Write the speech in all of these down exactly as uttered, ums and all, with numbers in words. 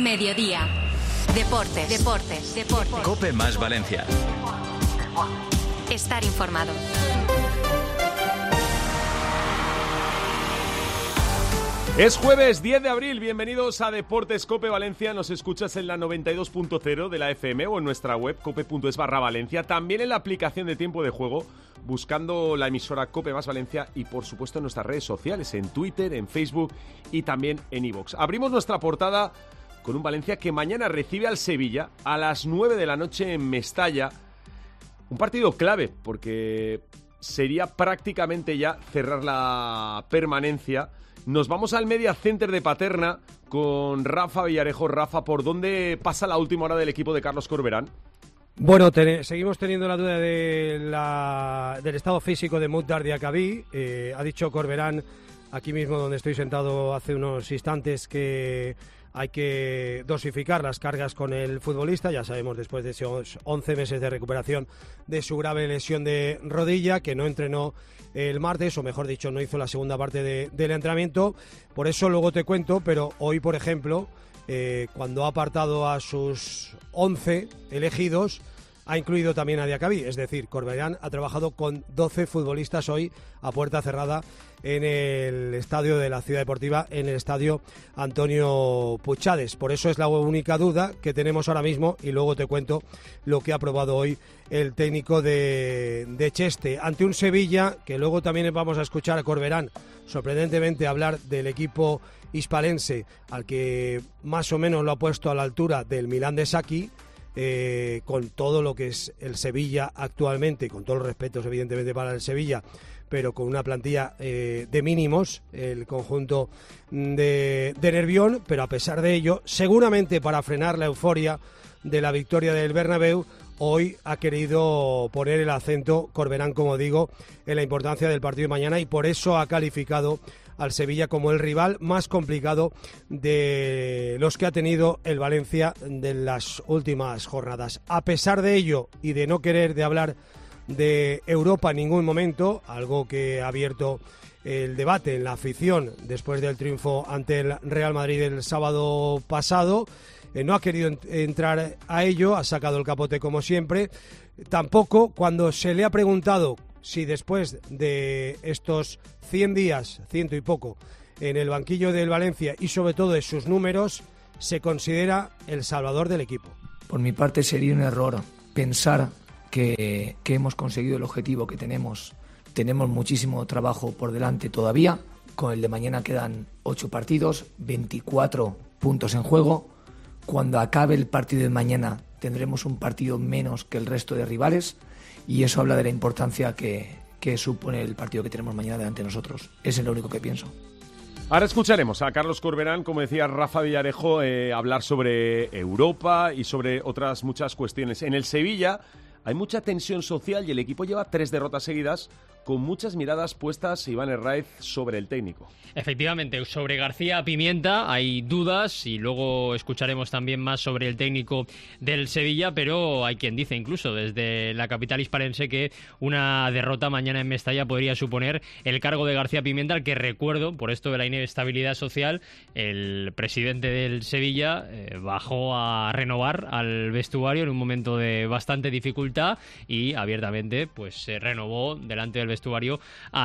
Mediodía. Deportes, deportes, deportes. COPE más Valencia. Estar informado. Es jueves diez de abril, bienvenidos a Deportes COPE Valencia. Nos escuchas en la noventa y dos punto cero de la F M o en nuestra web cope punto es barra Valencia. También en la aplicación de Tiempo de Juego, buscando la emisora COPE más Valencia y por supuesto en nuestras redes sociales, en Twitter, en Facebook y también en iVoox. Abrimos nuestra portada con un Valencia que mañana recibe al Sevilla a las nueve de la noche en Mestalla. Un partido clave porque sería prácticamente ya cerrar la permanencia. Nos vamos al Media Center de Paterna con Rafa Villarejo. Rafa, ¿por dónde pasa la última hora del equipo de Carlos Corberán? Bueno, te, seguimos teniendo la duda de la, del estado físico de Mukhtar Diakhaby. Eh, ha dicho Corberán, aquí mismo donde estoy sentado hace unos instantes, que hay que dosificar las cargas con el futbolista. Ya sabemos, después de esos once meses de recuperación de su grave lesión de rodilla, que no entrenó el martes, o mejor dicho, no hizo la segunda parte de, del entrenamiento. Por eso luego te cuento, pero hoy, por ejemplo, eh, cuando ha apartado a sus once elegidos, ha incluido también a Diakhaby. Es decir, Corberán ha trabajado con doce futbolistas hoy a puerta cerrada en el estadio de la Ciudad Deportiva, en el estadio Antonio Puchades. Por eso es la única duda que tenemos ahora mismo, y luego te cuento lo que ha probado hoy el técnico de, de Cheste, ante un Sevilla que luego también vamos a escuchar a Corberán sorprendentemente hablar del equipo hispalense, al que más o menos lo ha puesto a la altura del Milán de Sacchi. Eh, con todo lo que es el Sevilla actualmente, con todos los respetos evidentemente para el Sevilla, pero con una plantilla eh, de mínimos, el conjunto de, de Nervión, pero a pesar de ello, seguramente para frenar la euforia de la victoria del Bernabéu, hoy ha querido poner el acento Corberán, como digo, en la importancia del partido de mañana, y por eso ha calificado al Sevilla como el rival más complicado de los que ha tenido el Valencia de las últimas jornadas. A pesar de ello y de no querer de hablar de Europa en ningún momento, algo que ha abierto el debate en la afición después del triunfo ante el Real Madrid el sábado pasado, eh, no ha querido ent- entrar a ello, ha sacado el capote como siempre. Tampoco cuando se le ha preguntado si después de estos cien días, ciento y poco, en el banquillo del Valencia y sobre todo de sus números, se considera el salvador del equipo. Por mi parte sería un error pensar que, que hemos conseguido el objetivo que tenemos. Tenemos muchísimo trabajo por delante todavía. Con el de mañana quedan ocho partidos, veinticuatro puntos en juego. Cuando acabe el partido de mañana tendremos un partido menos que el resto de rivales. Y eso habla de la importancia que, que supone el partido que tenemos mañana delante de nosotros. Ese es lo único que pienso. Ahora escucharemos a Carlos Corberán, como decía Rafa Villarejo, eh, hablar sobre Europa y sobre otras muchas cuestiones. En el Sevilla hay mucha tensión social y el equipo lleva tres derrotas seguidas, con muchas miradas puestas, Iván Herráez, sobre el técnico. Efectivamente, sobre García Pimienta hay dudas y luego escucharemos también más sobre el técnico del Sevilla, pero hay quien dice incluso desde la capital hispalense que una derrota mañana en Mestalla podría suponer el cargo de García Pimienta, al que recuerdo, por esto de la inestabilidad social, el presidente del Sevilla eh, bajó a renovar al vestuario en un momento de bastante dificultad y abiertamente pues se renovó delante del vestuario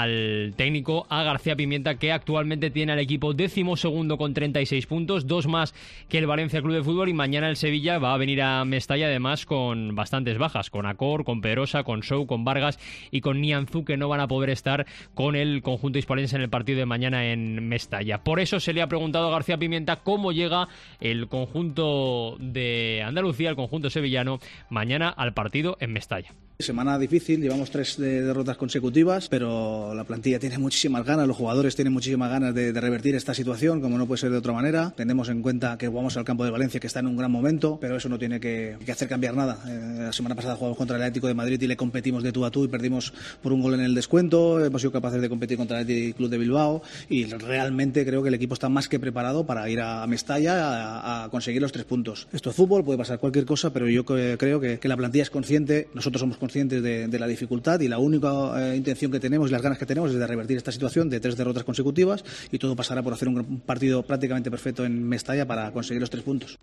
al técnico, a García Pimienta, que actualmente tiene al equipo décimo segundo con treinta y seis puntos, dos más que el Valencia Club de Fútbol, y mañana el Sevilla va a venir a Mestalla además con bastantes bajas, con Acor, con Pedrosa, con Sou, con Vargas y con Nianzú, que no van a poder estar con el conjunto hispalense en el partido de mañana en Mestalla. Por eso se le ha preguntado a García Pimienta cómo llega el conjunto de Andalucía, el conjunto sevillano, mañana al partido en Mestalla. Semana difícil, llevamos tres de derrotas consecutivas, pero la plantilla tiene muchísimas ganas, los jugadores tienen muchísimas ganas de, de revertir esta situación, como no puede ser de otra manera. Tenemos en cuenta que jugamos al campo de Valencia, que está en un gran momento, pero eso no tiene que, que hacer cambiar nada. Eh, la semana pasada jugamos contra el Atlético de Madrid y le competimos de tú a tú y perdimos por un gol en el descuento. Hemos sido capaces de competir contra el Athletic Club de Bilbao y realmente creo que el equipo está más que preparado para ir a Mestalla a, a conseguir los tres puntos. Esto es fútbol, puede pasar cualquier cosa, pero yo creo que, que la plantilla es consciente, nosotros somos conscientes de, de la dificultad y la única eh, intención que tenemos y las ganas que tenemos es de revertir esta situación de tres derrotas consecutivas, y todo pasará por hacer un partido prácticamente perfecto en Mestalla para conseguir los tres puntos.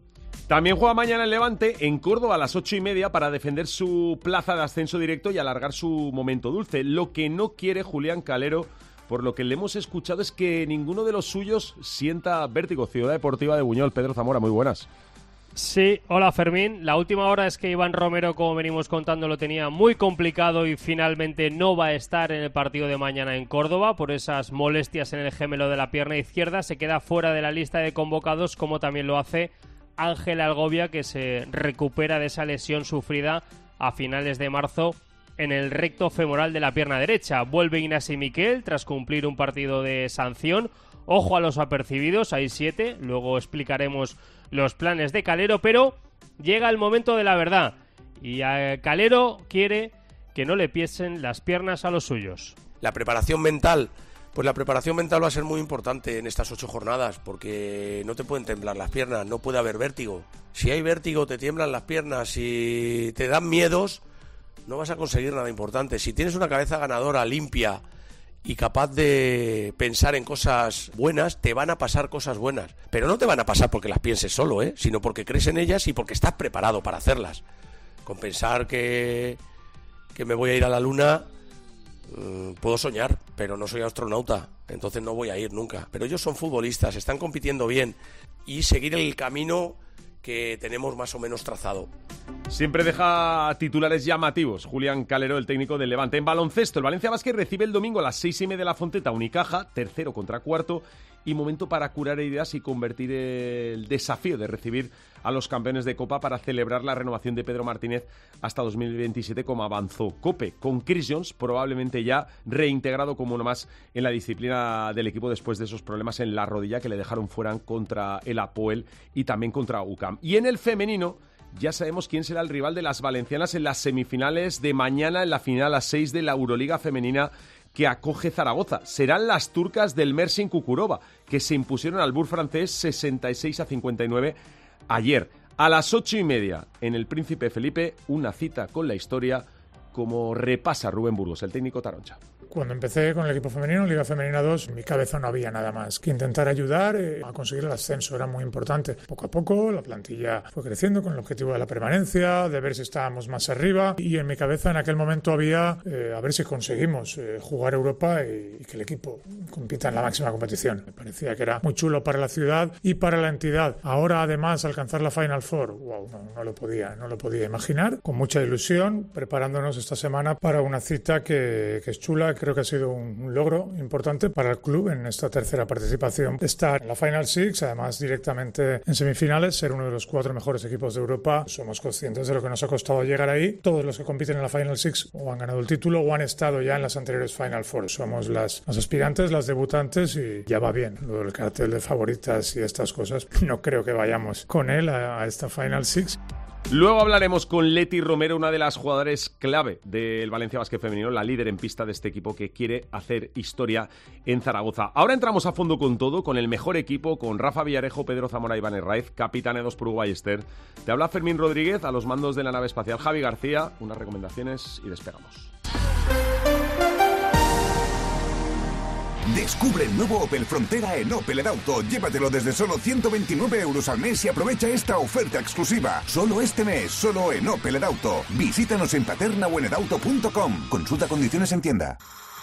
También juega mañana el Levante en Córdoba a las ocho y media para defender su plaza de ascenso directo y alargar su momento dulce. Lo que no quiere Julián Calero, por lo que le hemos escuchado, es que ninguno de los suyos sienta vértigo. Ciudad Deportiva de Buñol, Pedro Zamora, muy buenas. Sí, hola Fermín. La última hora es que Iván Romero, como venimos contando, lo tenía muy complicado y finalmente no va a estar en el partido de mañana en Córdoba por esas molestias en el gemelo de la pierna izquierda. Se queda fuera de la lista de convocados, como también lo hace Ángel Algovia, que se recupera de esa lesión sufrida a finales de marzo en el recto femoral de la pierna derecha. Vuelve Ignasi Miquel tras cumplir un partido de sanción. Ojo a los apercibidos, hay siete, luego explicaremos los planes de Calero, pero llega el momento de la verdad y a Calero quiere que no le piesen las piernas a los suyos. La preparación mental, pues la preparación mental va a ser muy importante en estas ocho jornadas, porque no te pueden temblar las piernas, no puede haber vértigo. Si hay vértigo, te tiemblan las piernas, si te dan miedos, no vas a conseguir nada importante. Si tienes una cabeza ganadora, limpia y capaz de pensar en cosas buenas, te van a pasar cosas buenas. Pero no te van a pasar porque las pienses solo, ¿eh? Sino porque crees en ellas y porque estás preparado para hacerlas. Con pensar que, que me voy a ir a la luna, eh, puedo soñar, pero no soy astronauta, entonces no voy a ir nunca. Pero ellos son futbolistas, están compitiendo bien y seguir el camino que tenemos más o menos trazado. Siempre deja titulares llamativos Julián Calero, el técnico del Levante. En baloncesto, el Valencia Basket recibe el domingo a las seis y media de la Fonteta Unicaja, tercero contra cuarto, y momento para curar ideas y convertir el desafío de recibir a los campeones de Copa para celebrar la renovación de Pedro Martínez hasta dos mil veintisiete, como avanzó Cope, con Chris Jones probablemente ya reintegrado como uno más en la disciplina del equipo después de esos problemas en la rodilla que le dejaron fuera contra el Apoel y también contra U C A M. Y en el femenino, ya sabemos quién será el rival de las valencianas en las semifinales de mañana en la final a seis de la Euroliga femenina que acoge Zaragoza. Serán las turcas del Mersin Kukurova, que se impusieron al Bur francés sesenta y seis a cincuenta y nueve ayer. A las ocho y media, en el Príncipe Felipe, una cita con la historia, como repasa Rubén Burgos, el técnico taroncha. Cuando empecé con el equipo femenino, Liga Femenina dos, en mi cabeza no había nada más que intentar ayudar eh, a conseguir el ascenso, era muy importante. Poco a poco la plantilla fue creciendo con el objetivo de la permanencia, de ver si estábamos más arriba, y en mi cabeza en aquel momento había eh, a ver si conseguimos eh, jugar Europa y, y que el equipo compita en la máxima competición. Me parecía que era muy chulo para la ciudad y para la entidad. Ahora además alcanzar la Final Four, wow, no, no lo podía, no lo podía imaginar. Con mucha ilusión, preparándonos esta semana para una cita que, que es chula. Creo que ha sido un logro importante para el club en esta tercera participación. Estar en la Final Six, además directamente en semifinales, ser uno de los cuatro mejores equipos de Europa. Somos conscientes de lo que nos ha costado llegar ahí. Todos los que compiten en la Final Six o han ganado el título o han estado ya en las anteriores Final Four. Somos las, las aspirantes, las debutantes, y ya va bien. Lo del cartel de favoritas y estas cosas, no creo que vayamos con él a, a esta Final Six. Luego hablaremos con Leti Romero, una de las jugadoras clave del Valencia Basket femenino, la líder en pista de este equipo que quiere hacer historia en Zaragoza. Ahora entramos a fondo con todo, con el mejor equipo, con Rafa Villarejo, Pedro Zamora y Iván Herraiz, capitaneados por Uruguay Ester. Te habla Fermín Rodríguez, a los mandos de la nave espacial Javi García, unas recomendaciones y despegamos. Descubre el nuevo Opel Frontera en Opel Edauto. Llévatelo desde solo ciento veintinueve euros al mes y aprovecha esta oferta exclusiva. Solo este mes, solo en Opel Edauto. Visítanos en Paterna o en edauto punto com. Consulta condiciones en tienda.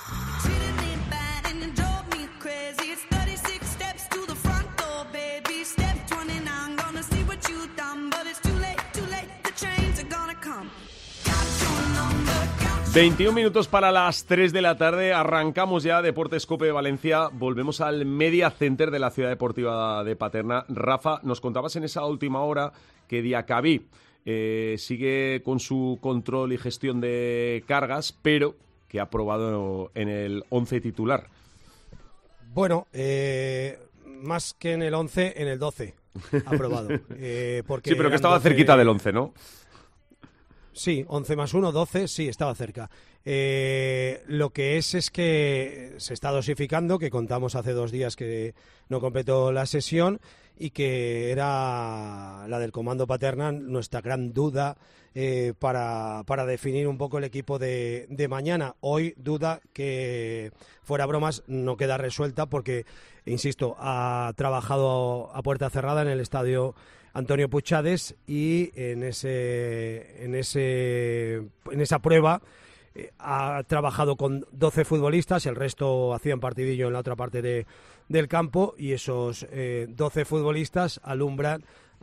veintiún minutos para las tres de la tarde, arrancamos ya Deportes Cope de Valencia, volvemos al Media Center de la Ciudad Deportiva de Paterna. Rafa, nos contabas en esa última hora que Diacabí eh, sigue con su control y gestión de cargas, pero que ha probado en el once titular. Bueno, eh, más que en el once, en el doce ha probado. eh, porque sí, pero que estaba doce... cerquita del once, ¿no? Sí, once más uno, doce, sí, estaba cerca. Eh, lo que es es que se está dosificando, que contamos hace dos días que no completó la sesión, y que era la del comando Paterna nuestra gran duda eh, para, para definir un poco el equipo de, de mañana. Hoy duda que, fuera bromas, no queda resuelta porque, insisto, ha trabajado a puerta cerrada en el estadio Antonio Puchades y en ese en ese en esa prueba eh, ha trabajado con doce futbolistas, el resto hacían partidillo en la otra parte de, del campo, y esos eh, doce futbolistas alumbran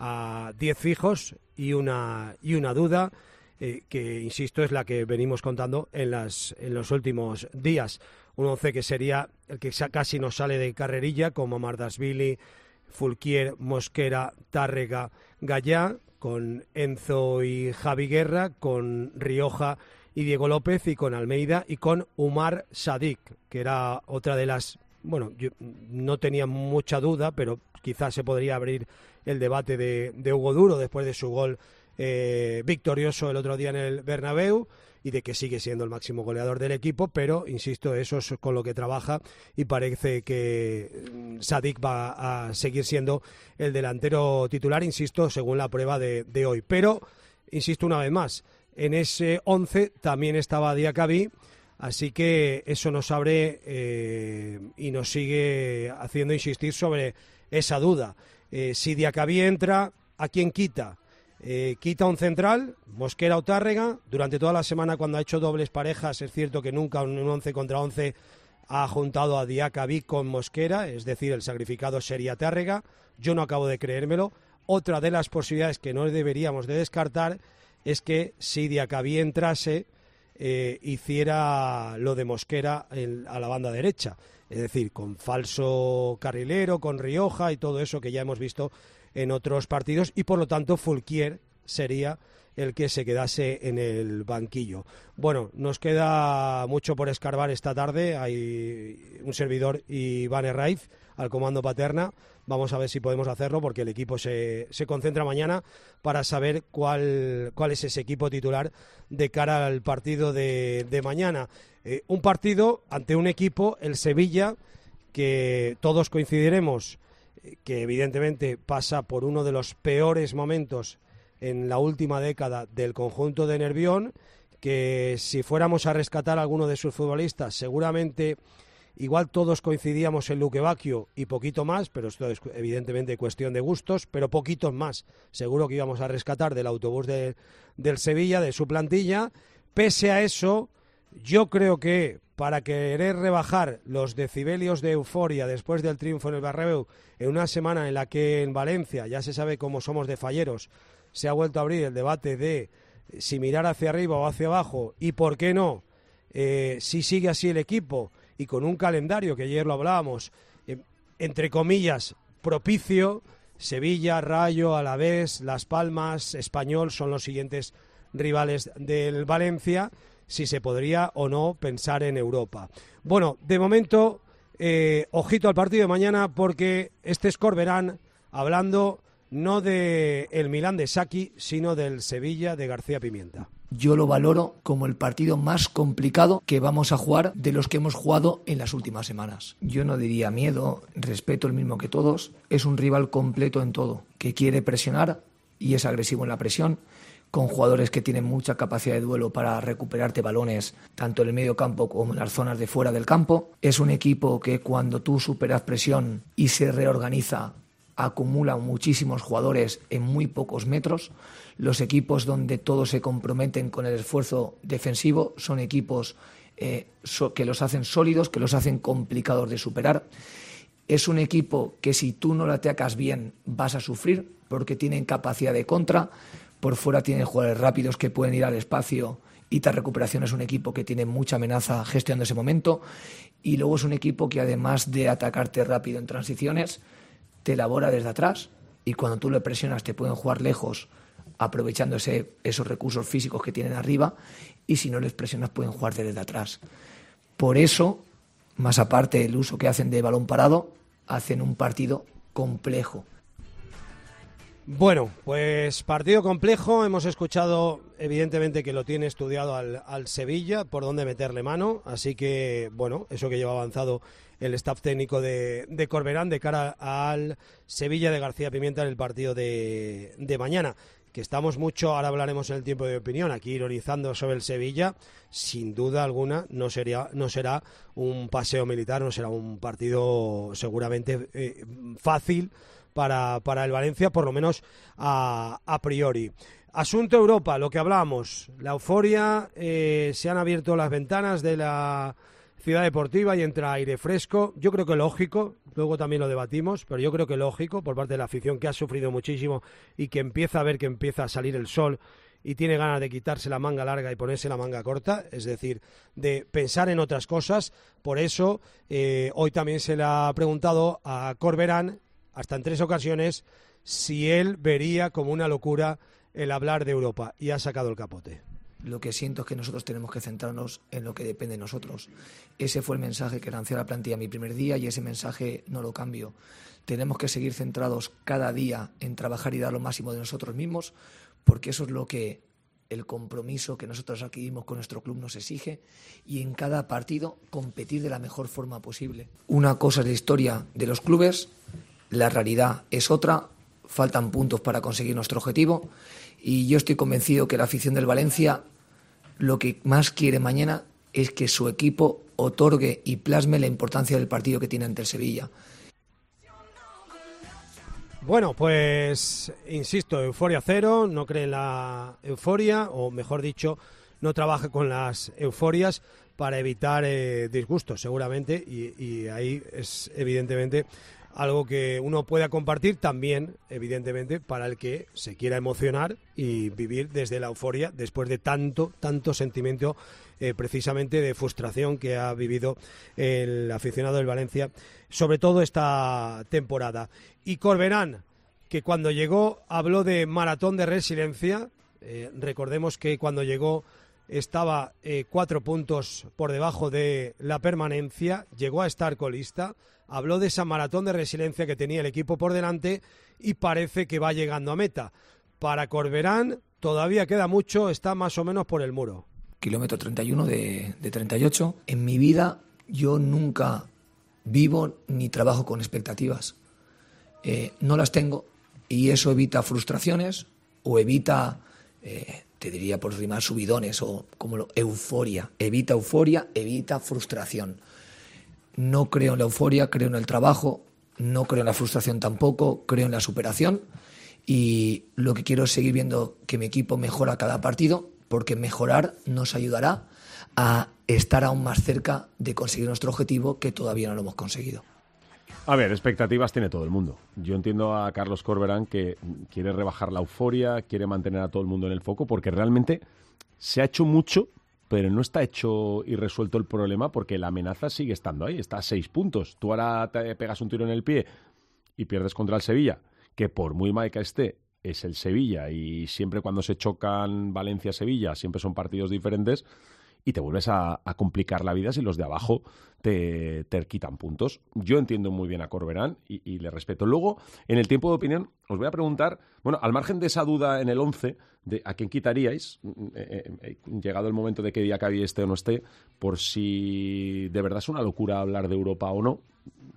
a diez fijos y una y una duda eh, que, insisto, es la que venimos contando en las en los últimos días. Un once que sería el que casi nos sale de carrerilla, como Mardashvili, Fulquier, Mosquera, Tárrega, Gallá, con Enzo y Javi Guerra, con Rioja y Diego López, y con Almeida y con Umar Sadik, que era otra de las... Bueno, yo no tenía mucha duda, pero quizás se podría abrir el debate de, de Hugo Duro después de su gol eh, victorioso el otro día en el Bernabéu, y de que sigue siendo el máximo goleador del equipo, pero, insisto, eso es con lo que trabaja y parece que Sadik va a seguir siendo el delantero titular, insisto, según la prueba de, de hoy. Pero, insisto una vez más, en ese once también estaba Diacabí, así que eso nos abre eh, y nos sigue haciendo insistir sobre esa duda. Eh, si Diacabí entra, ¿a quién quita? Eh, quita un central, Mosquera o Tárrega. Durante toda la semana, cuando ha hecho dobles parejas, es cierto que nunca un once contra once ha juntado a Diacabí con Mosquera, es decir, el sacrificado sería Tárrega. Yo no acabo de creérmelo. Otra de las posibilidades que no deberíamos de descartar es que si Diacabí entrase, eh, hiciera lo de Mosquera en, a la banda derecha, es decir, con falso carrilero, con Rioja y todo eso que ya hemos visto en otros partidos, y por lo tanto Fulquier sería el que se quedase en el banquillo. Bueno, nos queda mucho por escarbar esta tarde. Hay un servidor y Iván Herraiz al comando Paterna. Vamos a ver si podemos hacerlo, porque el equipo se, se concentra mañana para saber cuál, cuál es ese equipo titular de cara al partido de, de mañana. Eh, un partido ante un equipo, el Sevilla, que todos coincidiremos que evidentemente pasa por uno de los peores momentos en la última década del conjunto de Nervión, que si fuéramos a rescatar a alguno de sus futbolistas, seguramente igual todos coincidíamos en Luque Bacchio y poquito más, pero esto es evidentemente cuestión de gustos, pero poquitos más seguro que íbamos a rescatar del autobús de, del Sevilla, de su plantilla. Pese a eso, yo creo que para querer rebajar los decibelios de euforia después del triunfo en el Bernabéu, en una semana en la que en Valencia, ya se sabe cómo somos de falleros, se ha vuelto a abrir el debate de si mirar hacia arriba o hacia abajo, y por qué no, eh, si sigue así el equipo, y con un calendario que ayer lo hablábamos, eh, entre comillas, propicio. Sevilla, Rayo, Alavés, Las Palmas, Español son los siguientes rivales del Valencia, si se podría o no pensar en Europa. Bueno, de momento, eh, ojito al partido de mañana, porque este es Corberán hablando no de el Milán de Saki, sino del Sevilla de García Pimienta. Yo lo valoro como el partido más complicado que vamos a jugar de los que hemos jugado en las últimas semanas. Yo no diría miedo, respeto el mismo que todos. Es un rival completo en todo, que quiere presionar y es agresivo en la presión, con jugadores que tienen mucha capacidad de duelo para recuperarte balones, tanto en el medio campo como en las zonas de fuera del campo. Es un equipo que cuando tú superas presión y se reorganiza, acumula muchísimos jugadores en muy pocos metros. Los equipos donde todos se comprometen con el esfuerzo defensivo son equipos eh, so, que los hacen sólidos, que los hacen complicados de superar. Es un equipo que si tú no lo atacas bien vas a sufrir, porque tienen capacidad de contra. Por fuera tienen jugadores rápidos que pueden ir al espacio, y tras recuperación es un equipo que tiene mucha amenaza gestionando ese momento. Y luego es un equipo que, además de atacarte rápido en transiciones, te elabora desde atrás, y cuando tú le presionas te pueden jugar lejos, aprovechando ese, esos recursos físicos que tienen arriba, y si no les presionas pueden jugar desde atrás. Por eso, más aparte del uso que hacen de balón parado, hacen un partido complejo. Bueno, pues partido complejo. Hemos escuchado, evidentemente, que lo tiene estudiado al, al Sevilla, por dónde meterle mano. Así que, bueno, eso que lleva avanzado el staff técnico de, de Corberán de cara al Sevilla de García Pimienta en el partido de, de mañana. Que estamos mucho, ahora hablaremos en el tiempo de opinión, aquí ironizando sobre el Sevilla. Sin duda alguna no sería, no será un paseo militar, no será un partido seguramente eh, fácil para, para el Valencia, por lo menos a, a priori. Asunto Europa, lo que hablamos, la euforia, eh, se han abierto las ventanas de la ciudad deportiva y entra aire fresco. Yo creo que lógico, luego también lo debatimos, pero yo creo que lógico por parte de la afición, que ha sufrido muchísimo y que empieza a ver que empieza a salir el sol y tiene ganas de quitarse la manga larga y ponerse la manga corta, es decir, de pensar en otras cosas. Por eso, eh, hoy también se le ha preguntado a Corberán, hasta en tres ocasiones, si él vería como una locura el hablar de Europa, y ha sacado el capote. Lo que siento es que nosotros tenemos que centrarnos en lo que depende de nosotros. Ese fue el mensaje que lanzó la plantilla mi primer día y ese mensaje no lo cambio. Tenemos que seguir centrados cada día en trabajar y dar lo máximo de nosotros mismos, porque eso es lo que el compromiso que nosotros adquirimos con nuestro club nos exige, y en cada partido competir de la mejor forma posible. Una cosa es la historia de los clubes, la realidad es otra, faltan puntos para conseguir nuestro objetivo, y yo estoy convencido que la afición del Valencia lo que más quiere mañana es que su equipo otorgue y plasme la importancia del partido que tiene ante el Sevilla. Bueno, pues insisto, euforia cero, no cree en la euforia, o mejor dicho, no trabaja con las euforias para evitar eh, disgustos, seguramente, y, y ahí es evidentemente algo que uno pueda compartir también, evidentemente, para el que se quiera emocionar y vivir desde la euforia después de tanto, tanto sentimiento eh, precisamente de frustración que ha vivido el aficionado del Valencia, sobre todo esta temporada. Y Corberán, que cuando llegó habló de maratón de resiliencia, eh, recordemos que cuando llegó estaba eh, cuatro puntos por debajo de la permanencia, llegó a estar colista, habló de esa maratón de resiliencia que tenía el equipo por delante y parece que va llegando a meta. Para Corberán todavía queda mucho, está más o menos por el muro. Kilómetro treinta y uno de, de treinta y ocho. En mi vida yo nunca vivo ni trabajo con expectativas. Eh, no las tengo y eso evita frustraciones o evita... Eh, te diría por rimar subidones o como lo, euforia. Evita euforia, evita frustración. No creo en la euforia, creo en el trabajo, no creo en la frustración tampoco, creo en la superación y lo que quiero es seguir viendo que mi equipo mejora cada partido, porque mejorar nos ayudará a estar aún más cerca de conseguir nuestro objetivo, que todavía no lo hemos conseguido. A ver, expectativas tiene todo el mundo. Yo entiendo a Carlos Corberán que quiere rebajar la euforia, quiere mantener a todo el mundo en el foco, porque realmente se ha hecho mucho, pero no está hecho y resuelto el problema, porque la amenaza sigue estando ahí, está a seis puntos. Tú ahora te pegas un tiro en el pie y pierdes contra el Sevilla, que por muy mal que esté, es el Sevilla, y siempre cuando se chocan Valencia-Sevilla siempre son partidos diferentes, y te vuelves a, a complicar la vida si los de abajo te, te quitan puntos. Yo entiendo muy bien a Corberán y, y le respeto. Luego, en el tiempo de opinión, os voy a preguntar, bueno, al margen de esa duda en el once, de a quién quitaríais, eh, eh, llegado el momento de que Diacabí esté o no esté, por si de verdad es una locura hablar de Europa o no.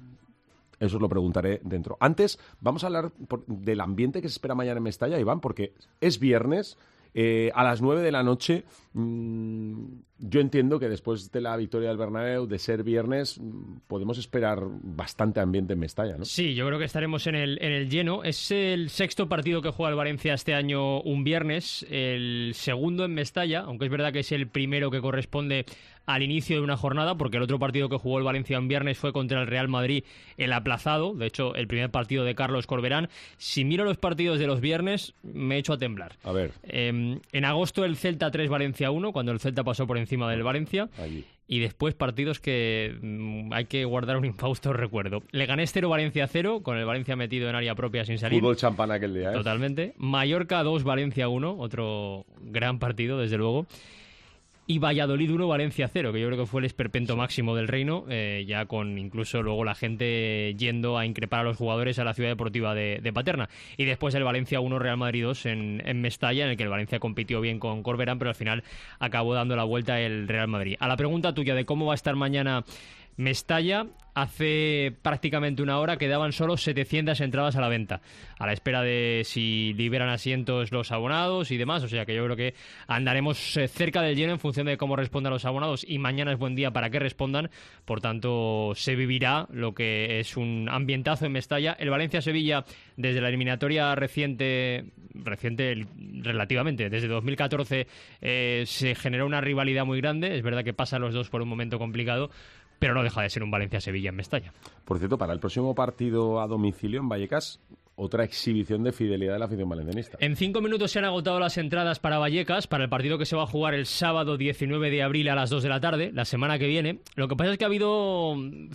Eso os lo preguntaré dentro. Antes, vamos a hablar por, del ambiente que se espera mañana en Mestalla, Iván, porque es viernes. Eh, a las nueve de la noche, mmm, yo entiendo que después de la victoria del Bernabéu, de ser viernes, mmm, podemos esperar bastante ambiente en Mestalla, ¿no? Sí, yo creo que estaremos en el, en el lleno. Es el sexto partido que juega el Valencia este año un viernes, el segundo en Mestalla, aunque es verdad que es el primero que corresponde al inicio de una jornada, porque el otro partido que jugó el Valencia un viernes fue contra el Real Madrid, el aplazado, de hecho el primer partido de Carlos Corberán. Si miro los partidos de los viernes, me echo a temblar. A ver. Eh, en agosto el Celta tres, Valencia uno, cuando el Celta pasó por encima del Valencia. Allí. Y después partidos que mmm, hay que guardar un infausto recuerdo. Leganés cero, Valencia cero, con el Valencia metido en área propia sin salir. Fútbol champán aquel día, ¿eh? Totalmente. Mallorca dos, Valencia uno, otro gran partido, desde luego. y Valladolid uno, Valencia cero, que yo creo que fue el esperpento máximo del reino, eh, ya con incluso luego la gente yendo a increpar a los jugadores a la ciudad deportiva de, de Paterna. Y después el Valencia uno, Real Madrid dos en, en Mestalla, en el que el Valencia compitió bien con Corberán, pero al final acabó dando la vuelta el Real Madrid. A la pregunta tuya de cómo va a estar mañana Mestalla, hace prácticamente una hora quedaban solo setecientas entradas a la venta, a la espera de si liberan asientos los abonados y demás, o sea que yo creo que andaremos cerca del lleno en función de cómo respondan los abonados, y mañana es buen día para que respondan, por tanto se vivirá lo que es un ambientazo en Mestalla. El Valencia-Sevilla, desde la eliminatoria reciente, reciente relativamente, desde dos mil catorce, eh, se generó una rivalidad muy grande, es verdad que pasan los dos por un momento complicado, pero no deja de ser un Valencia-Sevilla en Mestalla. Por cierto, para el próximo partido a domicilio en Vallecas, otra exhibición de fidelidad de la afición valencianista. En cinco minutos se han agotado las entradas para Vallecas, para el partido que se va a jugar el sábado diecinueve de abril a las dos de la tarde, la semana que viene. Lo que pasa es que ha habido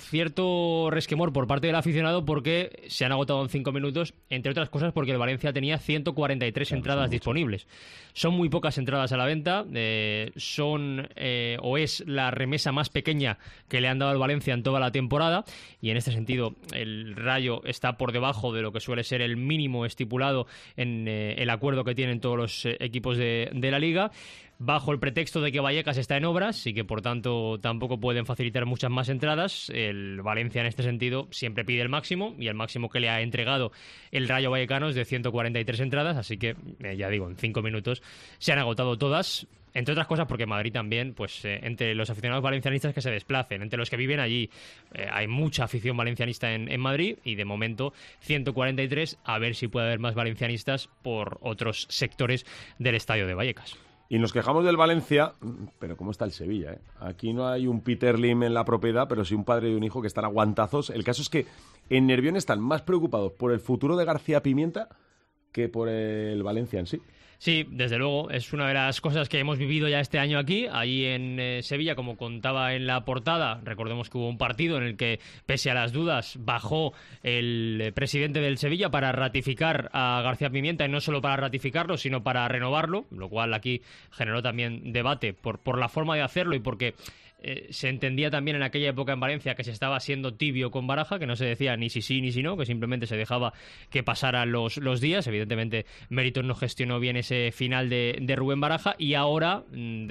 cierto resquemor por parte del aficionado porque se han agotado en cinco minutos, entre otras cosas porque el Valencia tenía ciento cuarenta y tres claro, entradas disponibles. Son muy pocas entradas a la venta, eh, son eh, o es la remesa más pequeña que le han dado al Valencia en toda la temporada, y en este sentido el Rayo está por debajo de lo que suele ser el mínimo estipulado en eh, el acuerdo que tienen todos los eh, equipos de, de la Liga, bajo el pretexto de que Vallecas está en obras y que por tanto tampoco pueden facilitar muchas más entradas. El Valencia en este sentido siempre pide el máximo, y el máximo que le ha entregado el Rayo Vallecano es de ciento cuarenta y tres entradas, así que eh, ya digo, en cinco minutos se han agotado todas. Entre otras cosas porque Madrid también, pues eh, entre los aficionados valencianistas que se desplacen, entre los que viven allí, eh, hay mucha afición valencianista en, en Madrid, y de momento ciento cuarenta y tres, a ver si puede haber más valencianistas por otros sectores del estadio de Vallecas. Y nos quejamos del Valencia, pero ¿cómo está el Sevilla? Eh? Aquí no hay un Peter Lim en la propiedad, pero sí un padre y un hijo que están a guantazos. El caso es que en Nervión están más preocupados por el futuro de García Pimienta que por el Valencia en sí. Sí, desde luego, es una de las cosas que hemos vivido ya este año aquí, allí en eh, Sevilla, como contaba en la portada. Recordemos que hubo un partido en el que, pese a las dudas, bajó el eh, presidente del Sevilla para ratificar a García Pimienta, y no solo para ratificarlo, sino para renovarlo, lo cual aquí generó también debate por, por la forma de hacerlo y porque Eh, se entendía también en aquella época en Valencia que se estaba siendo tibio con Baraja, que no se decía ni si sí ni si no, que simplemente se dejaba que pasaran los, los días. Evidentemente Méritos no gestionó bien ese final de, de Rubén Baraja, y ahora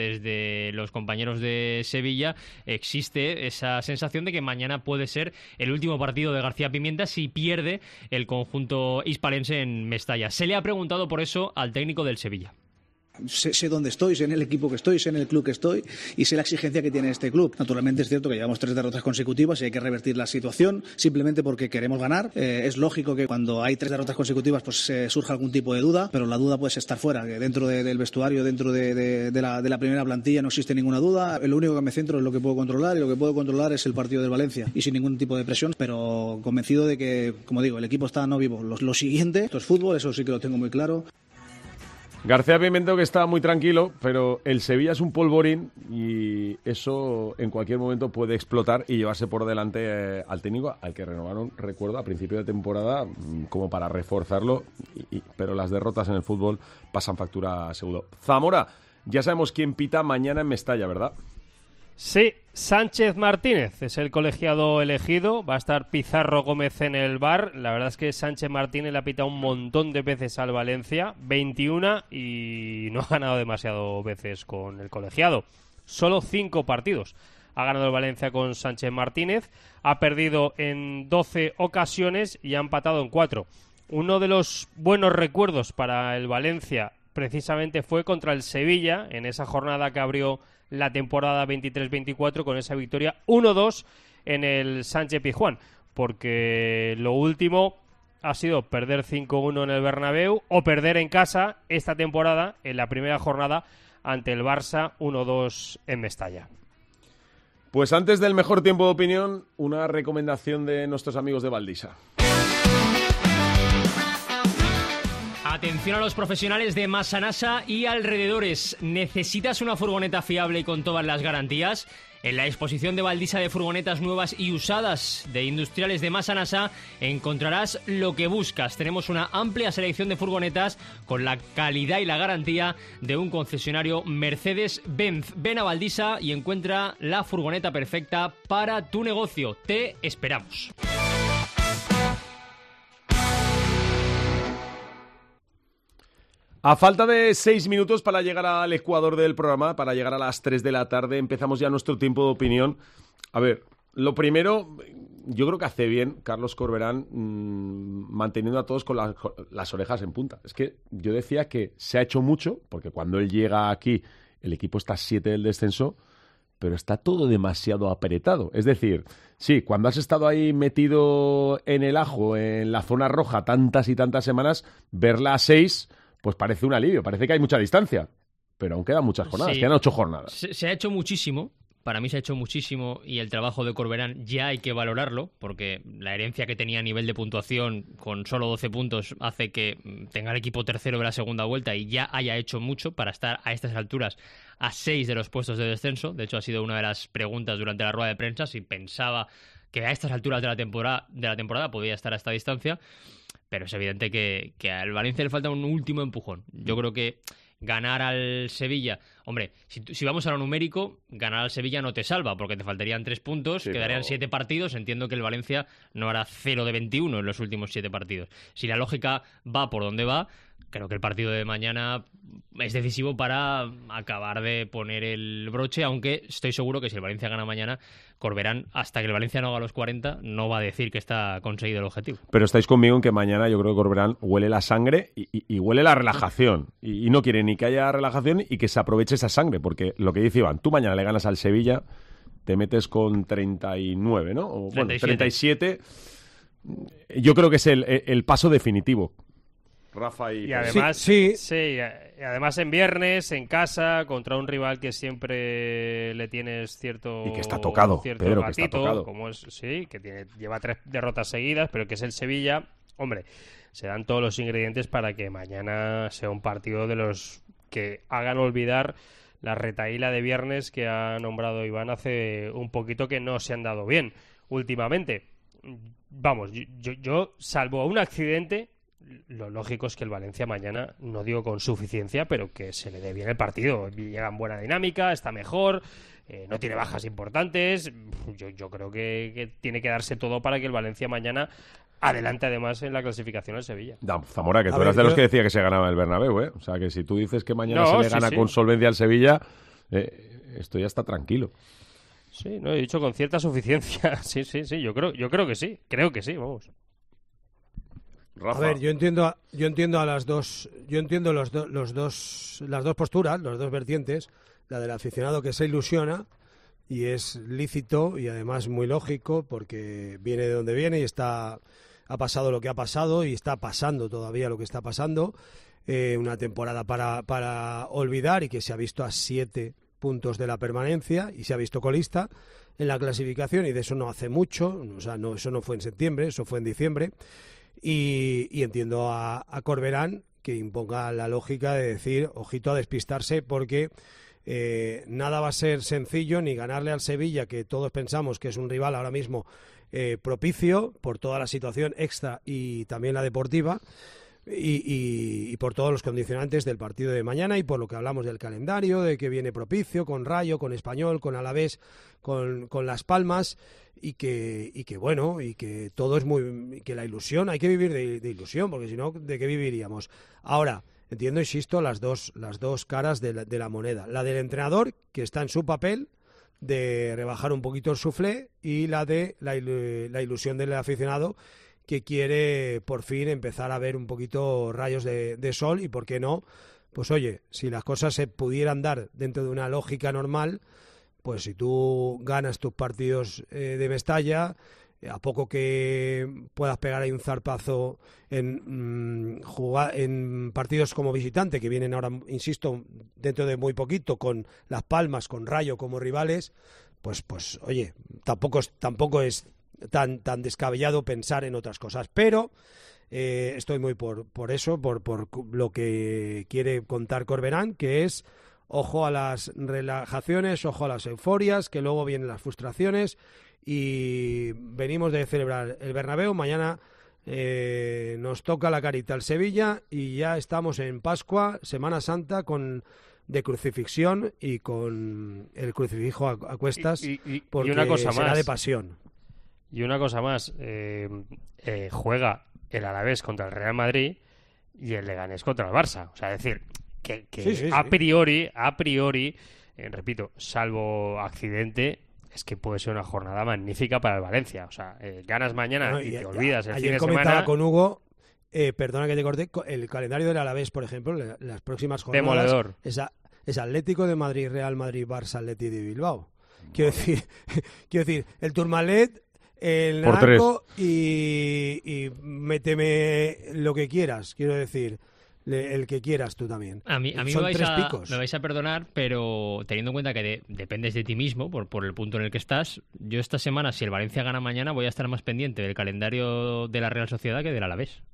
desde los compañeros de Sevilla existe esa sensación de que mañana puede ser el último partido de García Pimienta si pierde el conjunto hispalense en Mestalla. Se le ha preguntado por eso al técnico del Sevilla. Sé, sé dónde estoy, sé en el equipo que estoy, sé en el club que estoy y sé la exigencia que tiene este club. Naturalmente es cierto que llevamos tres derrotas consecutivas y hay que revertir la situación simplemente porque queremos ganar. Eh, es lógico que cuando hay tres derrotas consecutivas pues eh, surja algún tipo de duda, pero la duda puede estar fuera, que dentro de, del vestuario, dentro de, de, de, la, de la primera plantilla no existe ninguna duda. Lo único que me centro es lo que puedo controlar, y lo que puedo controlar es el partido del Valencia, y sin ningún tipo de presión, pero convencido de que, como digo, el equipo está no vivo. Lo, lo siguiente, esto es fútbol, eso sí que lo tengo muy claro. García Pimienta, que está muy tranquilo, pero el Sevilla es un polvorín y eso en cualquier momento puede explotar y llevarse por delante eh, al técnico, al que renovaron, recuerdo, a principio de temporada como para reforzarlo, y, y, pero las derrotas en el fútbol pasan factura seguro. Zamora, ya sabemos quién pita mañana en Mestalla, ¿verdad? Sí, Sánchez Martínez es el colegiado elegido. Va a estar Pizarro Gómez en el V A R. La verdad es que Sánchez Martínez le ha pitado un montón de veces al Valencia, veintiuno, y no ha ganado demasiado veces con el colegiado. Solo cinco partidos ha ganado el Valencia con Sánchez Martínez. Ha perdido en doce ocasiones y ha empatado en cuatro. Uno de los buenos recuerdos para el Valencia precisamente fue contra el Sevilla, en esa jornada que abrió la temporada veintitrés veinticuatro, con esa victoria uno dos en el Sánchez Pizjuán, porque lo último ha sido perder cinco uno en el Bernabéu o perder en casa esta temporada en la primera jornada ante el Barça uno dos en Mestalla. Pues antes del mejor tiempo de opinión, una recomendación de nuestros amigos de Valdisa. Atención a los profesionales de Masanasa y alrededores. ¿Necesitas una furgoneta fiable y con todas las garantías? En la exposición de Valdisa de furgonetas nuevas y usadas de industriales de Masanasa encontrarás lo que buscas. Tenemos una amplia selección de furgonetas con la calidad y la garantía de un concesionario Mercedes-Benz. Ven a Valdisa y encuentra la furgoneta perfecta para tu negocio. Te esperamos. A falta de seis minutos para llegar al ecuador del programa, para llegar a las tres de la tarde, empezamos ya nuestro tiempo de opinión. A ver, lo primero, yo creo que hace bien Carlos Corberán mmm, manteniendo a todos con la, las orejas en punta. Es que yo decía que se ha hecho mucho, porque cuando él llega aquí, el equipo está a siete del descenso, pero está todo demasiado apretado. Es decir, sí, cuando has estado ahí metido en el ajo, en la zona roja, tantas y tantas semanas, verla a seis... pues parece un alivio, parece que hay mucha distancia, pero aún quedan muchas jornadas, sí, quedan ocho jornadas. Se, se ha hecho muchísimo, para mí se ha hecho muchísimo y el trabajo de Corberán ya hay que valorarlo, porque la herencia que tenía a nivel de puntuación con solo doce puntos hace que tenga el equipo tercero de la segunda vuelta y ya haya hecho mucho para estar a estas alturas a seis de los puestos de descenso. De hecho, ha sido una de las preguntas durante la rueda de prensa, si pensaba que a estas alturas de la temporada, de la temporada podía estar a esta distancia. Pero es evidente que, que al Valencia le falta un último empujón. Yo creo que ganar al Sevilla... Hombre, si, si vamos a lo numérico, ganar al Sevilla no te salva, porque te faltarían tres puntos, sí, quedarían pero... siete partidos. Entiendo que el Valencia no hará cero de veintiuno en los últimos siete partidos. Si la lógica va por donde va, creo que el partido de mañana es decisivo para acabar de poner el broche, aunque estoy seguro que si el Valencia gana mañana, Corberán, hasta que el Valencia no haga los cuarenta, no va a decir que está conseguido el objetivo. Pero estáis conmigo en que mañana yo creo que Corberán huele la sangre y, y, y huele la relajación. Y, y no quiere ni que haya relajación y que se aproveche esa sangre, porque lo que dice Iván, tú mañana le ganas al Sevilla, te metes con treinta y nueve, ¿no? O, bueno, treinta y siete. Yo creo que es el, el paso definitivo. Rafa y... y además, sí, sí. sí, y además en viernes, en casa, contra un rival que siempre le tienes cierto... Y que está tocado, cierto Pedro, gatito, que está tocado. Como es, sí, que tiene, lleva tres derrotas seguidas, pero que es el Sevilla. Hombre, se dan todos los ingredientes para que mañana sea un partido de los que hagan olvidar la retahíla de viernes que ha nombrado Iván hace un poquito, que no se han dado bien últimamente. Vamos, yo, yo salvo un accidente... Lo lógico es que el Valencia mañana, no digo con suficiencia, pero que se le dé bien el partido. Llega en buena dinámica, está mejor, eh, no tiene bajas importantes. Yo, yo creo que, que tiene que darse todo para que el Valencia mañana adelante, además, en la clasificación al Sevilla. No, Zamora, que tú A eras ver, de los yo... que decía que se ganaba el Bernabéu, ¿eh? O sea, que si tú dices que mañana no, se le sí, gana sí. con solvencia al Sevilla, eh, esto ya está tranquilo. Sí, no he dicho con cierta suficiencia. Sí, sí, sí, yo creo, yo creo que sí, creo que sí, vamos. Rafa. A ver, yo entiendo, a, yo entiendo a las dos, yo entiendo los, do, los dos, las dos posturas, las dos vertientes, la del aficionado que se ilusiona y es lícito y además muy lógico porque viene de donde viene y está, ha pasado lo que ha pasado y está pasando todavía lo que está pasando, eh, una temporada para, para olvidar y que se ha visto a siete puntos de la permanencia y se ha visto colista en la clasificación y de eso no hace mucho, o sea, no, eso no fue en septiembre, eso fue en diciembre. Y, y entiendo a, a Corberán que imponga la lógica de decir, ojito a despistarse, porque eh, nada va a ser sencillo, ni ganarle al Sevilla, que todos pensamos que es un rival ahora mismo eh, propicio por toda la situación extra y también la deportiva, y, y, y por todos los condicionantes del partido de mañana y por lo que hablamos del calendario, de que viene propicio, con Rayo, con Español, con Alavés, con, con Las Palmas, y que, y que bueno, y que todo es muy... que la ilusión, hay que vivir de, de ilusión, porque si no, ¿de qué viviríamos? Ahora, entiendo, insisto, las dos, las dos caras de la, de la moneda. La del entrenador, que está en su papel de rebajar un poquito el suflé, y la de la, la ilusión del aficionado, que quiere por fin empezar a ver un poquito rayos de, de sol, y por qué no, pues oye, si las cosas se pudieran dar dentro de una lógica normal, pues si tú ganas tus partidos eh, de Mestalla, eh, a poco que puedas pegar ahí un zarpazo en, mmm, jugar, en partidos como visitante, que vienen ahora, insisto, dentro de muy poquito, con Las Palmas, con Rayo como rivales, pues, pues oye, tampoco es, tampoco es tan, tan descabellado pensar en otras cosas. Pero Eh, estoy muy por, por eso, por, por lo que quiere contar Corberán, que es ojo a las relajaciones, ojo a las euforias, que luego vienen las frustraciones, y venimos de celebrar el Bernabéu, mañana eh, nos toca la carita al Sevilla y ya estamos en Pascua, Semana Santa, con de crucifixión y con el crucifijo a, a cuestas, y, y, y, porque y una cosa será más. de pasión. Y una cosa más, eh, eh, juega el Alavés contra el Real Madrid y el Leganés contra el Barça. O sea, es decir, que, que sí, sí, a sí. priori, a priori, eh, repito, salvo accidente, es que puede ser una jornada magnífica para el Valencia. O sea, eh, ganas mañana Bueno, y, y te a, olvidas el ayer fin de comentaba semana. con Hugo, eh, perdona que te corte, el calendario del Alavés, por ejemplo, las próximas jornadas Demoledor. es, a, es Atlético de Madrid, Real Madrid, Barça, Atleti de Bilbao. Quiero decir, quiero decir, el Tourmalet, el Naranjo y, y méteme lo que quieras, quiero decir, le, el que quieras tú también. A mí, a mí Son me, vais tres a, picos. me vais a perdonar, pero teniendo en cuenta que de, dependes de ti mismo por, por el punto en el que estás, yo esta semana, si el Valencia gana mañana, voy a estar más pendiente del calendario de la Real Sociedad que del Alavés.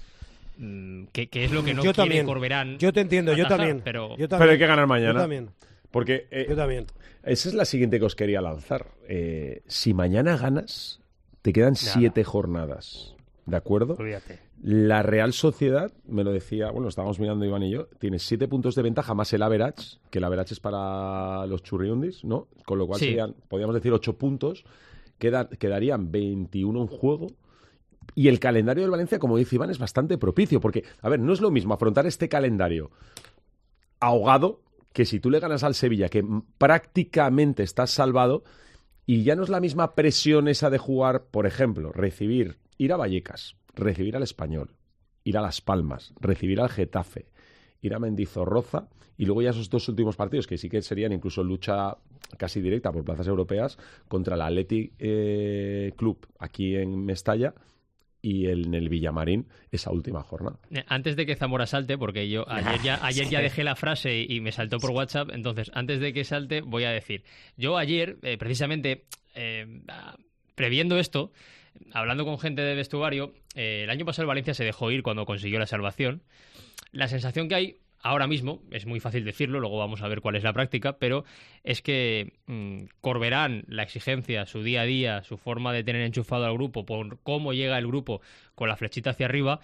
Que, que es lo que no yo quiere también. Corberán. Yo te entiendo, yo atajar, también. Pero... yo también. Pero hay que ganar mañana. Yo también. Porque eh, Yo también. esa es la siguiente que os quería lanzar. Eh, si mañana ganas, te quedan Nada. siete jornadas. ¿De acuerdo? Olvídate. La Real Sociedad, me lo decía, bueno, estábamos mirando Iván y yo, tiene siete puntos de ventaja más el average, que el average es para los churriundis, ¿no? Con lo cual Sí. serían, podríamos decir, ocho puntos. Queda, quedarían veintiuno en juego. Y el calendario del Valencia, como dice Iván, es bastante propicio. Porque, a ver, no es lo mismo afrontar este calendario ahogado que si tú le ganas al Sevilla, que prácticamente estás salvado, y ya no es la misma presión esa de jugar, por ejemplo, recibir, ir a Vallecas, recibir al Español, ir a Las Palmas, recibir al Getafe, ir a Mendizorroza, y luego ya esos dos últimos partidos, que sí que serían incluso lucha casi directa por plazas europeas, contra el Athletic eh, Club aquí en Mestalla, y el, en el Villamarín esa última jornada. Antes de que Zamora salte, porque yo ayer ya, ayer ya dejé la frase y, y me saltó por WhatsApp, entonces antes de que salte voy a decir, yo ayer, eh, precisamente, eh, previendo esto, hablando con gente de vestuario, eh, el año pasado el Valencia se dejó ir cuando consiguió la salvación. La sensación que hay ahora mismo, es muy fácil decirlo, luego vamos a ver cuál es la práctica, pero es que mmm, Corberán, la exigencia, su día a día, su forma de tener enchufado al grupo, por cómo llega el grupo con la flechita hacia arriba,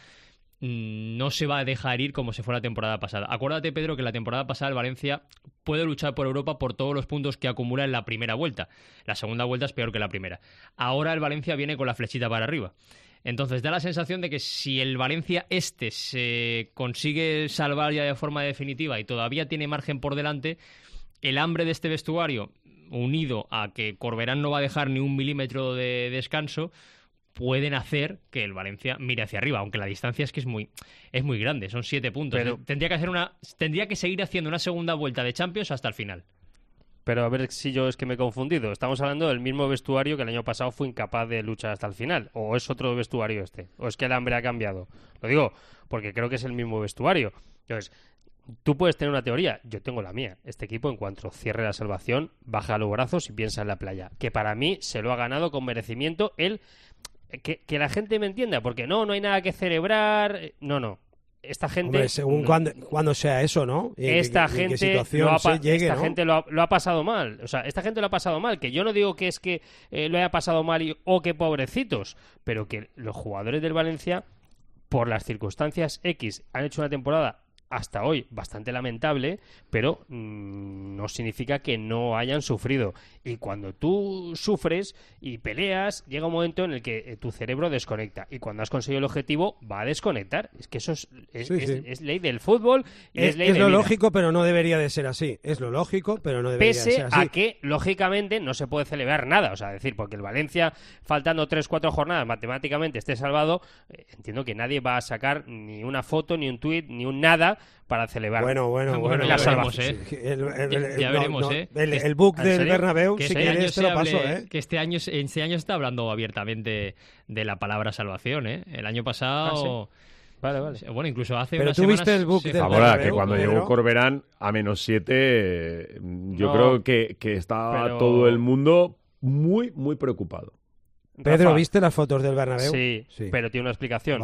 mmm, no se va a dejar ir como se fue la temporada pasada. Acuérdate, Pedro, que la temporada pasada el Valencia puede luchar por Europa por todos los puntos que acumula en la primera vuelta. La segunda vuelta es peor que la primera. Ahora el Valencia viene con la flechita para arriba. Entonces da la sensación de que si el Valencia este se consigue salvar ya de forma definitiva y todavía tiene margen por delante, el hambre de este vestuario, unido a que Corberán no va a dejar ni un milímetro de descanso, pueden hacer que el Valencia mire hacia arriba, aunque la distancia es que es muy, es muy grande, son siete puntos. Pero... tendría que hacer una, tendría que seguir haciendo una segunda vuelta de Champions hasta el final. Pero a ver si yo es que me he confundido. Estamos hablando del mismo vestuario que el año pasado fue incapaz de luchar hasta el final. ¿O es otro vestuario este? ¿O es que el hambre ha cambiado? Lo digo porque creo que es el mismo vestuario. Entonces, tú puedes tener una teoría. Yo tengo la mía. Este equipo, en cuanto cierre la salvación, baja los brazos y piensa en la playa. Que para mí se lo ha ganado con merecimiento él. Que, que la gente me entienda. Porque no, no hay nada que celebrar. No, no. Esta gente... Hombre, según no, cuando, cuando sea eso, ¿no? Y esta en, gente, en qué situación lo ha, se llegue, esta ¿no? gente lo ha, lo ha pasado mal. O sea, esta gente lo ha pasado mal. Que yo no digo que es que eh, lo haya pasado mal y, o que pobrecitos, pero que los jugadores del Valencia, por las circunstancias X, han hecho una temporada hasta hoy bastante lamentable, pero mmm, no significa que no hayan sufrido. Y cuando tú sufres y peleas, llega un momento en el que eh, tu cerebro desconecta. Y cuando has conseguido el objetivo, va a desconectar. Es que eso es, es, Sí, es, sí. es ley del fútbol y es, Es, ley es de lo vida. lógico, pero no debería de ser así. Es lo lógico, pero no debería de Pese ser así. a que, lógicamente, no se puede celebrar nada. O sea, decir, porque el Valencia, faltando tres cuatro jornadas, matemáticamente esté salvado, eh, entiendo que nadie va a sacar ni una foto, ni un tuit, ni un nada para celebrar. Bueno, bueno, bueno. ya la veremos, salvación. ¿eh? Sí, el- el- Ya- el- ya no, veremos, no, ¿eh? El, Que- el book ¿en del serio? Bernabéu, Que si este año quieres, te se lo paso, hable- ¿eh? Que este año, este año se está hablando abiertamente de la palabra salvación, ¿eh? El año pasado... Vale, vale. Bueno, incluso hace Pero unas tú viste semanas el book se- del Ahora, Bernabéu, que cuando Pedro. llegó Corberán a menos siete, eh, yo No. creo que, que estaba Pero- todo el mundo muy, muy preocupado. Pedro, Rafa, ¿viste las fotos del Bernabéu? Sí, Sí. pero tiene una explicación. Vale.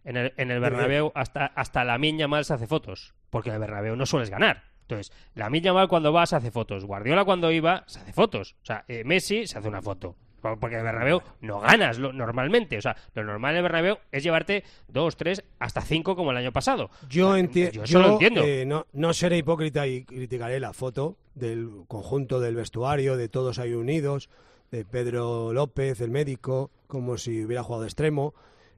en el, en el Bernabéu hasta, hasta Lamine Yamal se hace fotos, porque en el Bernabéu no sueles ganar. Entonces, Lamine Yamal cuando va se hace fotos, Guardiola cuando iba se hace fotos, o sea, eh, Messi se hace una foto. Porque en el Bernabéu no ganas lo, normalmente. O sea, lo normal en el Bernabéu es llevarte dos, tres, hasta cinco como el año pasado. Yo, o sea, enti- yo, yo lo entiendo. Eh, no, no seré hipócrita y criticaré la foto del conjunto del vestuario, de todos ahí unidos, de Pedro López, el médico, como si hubiera jugado de extremo,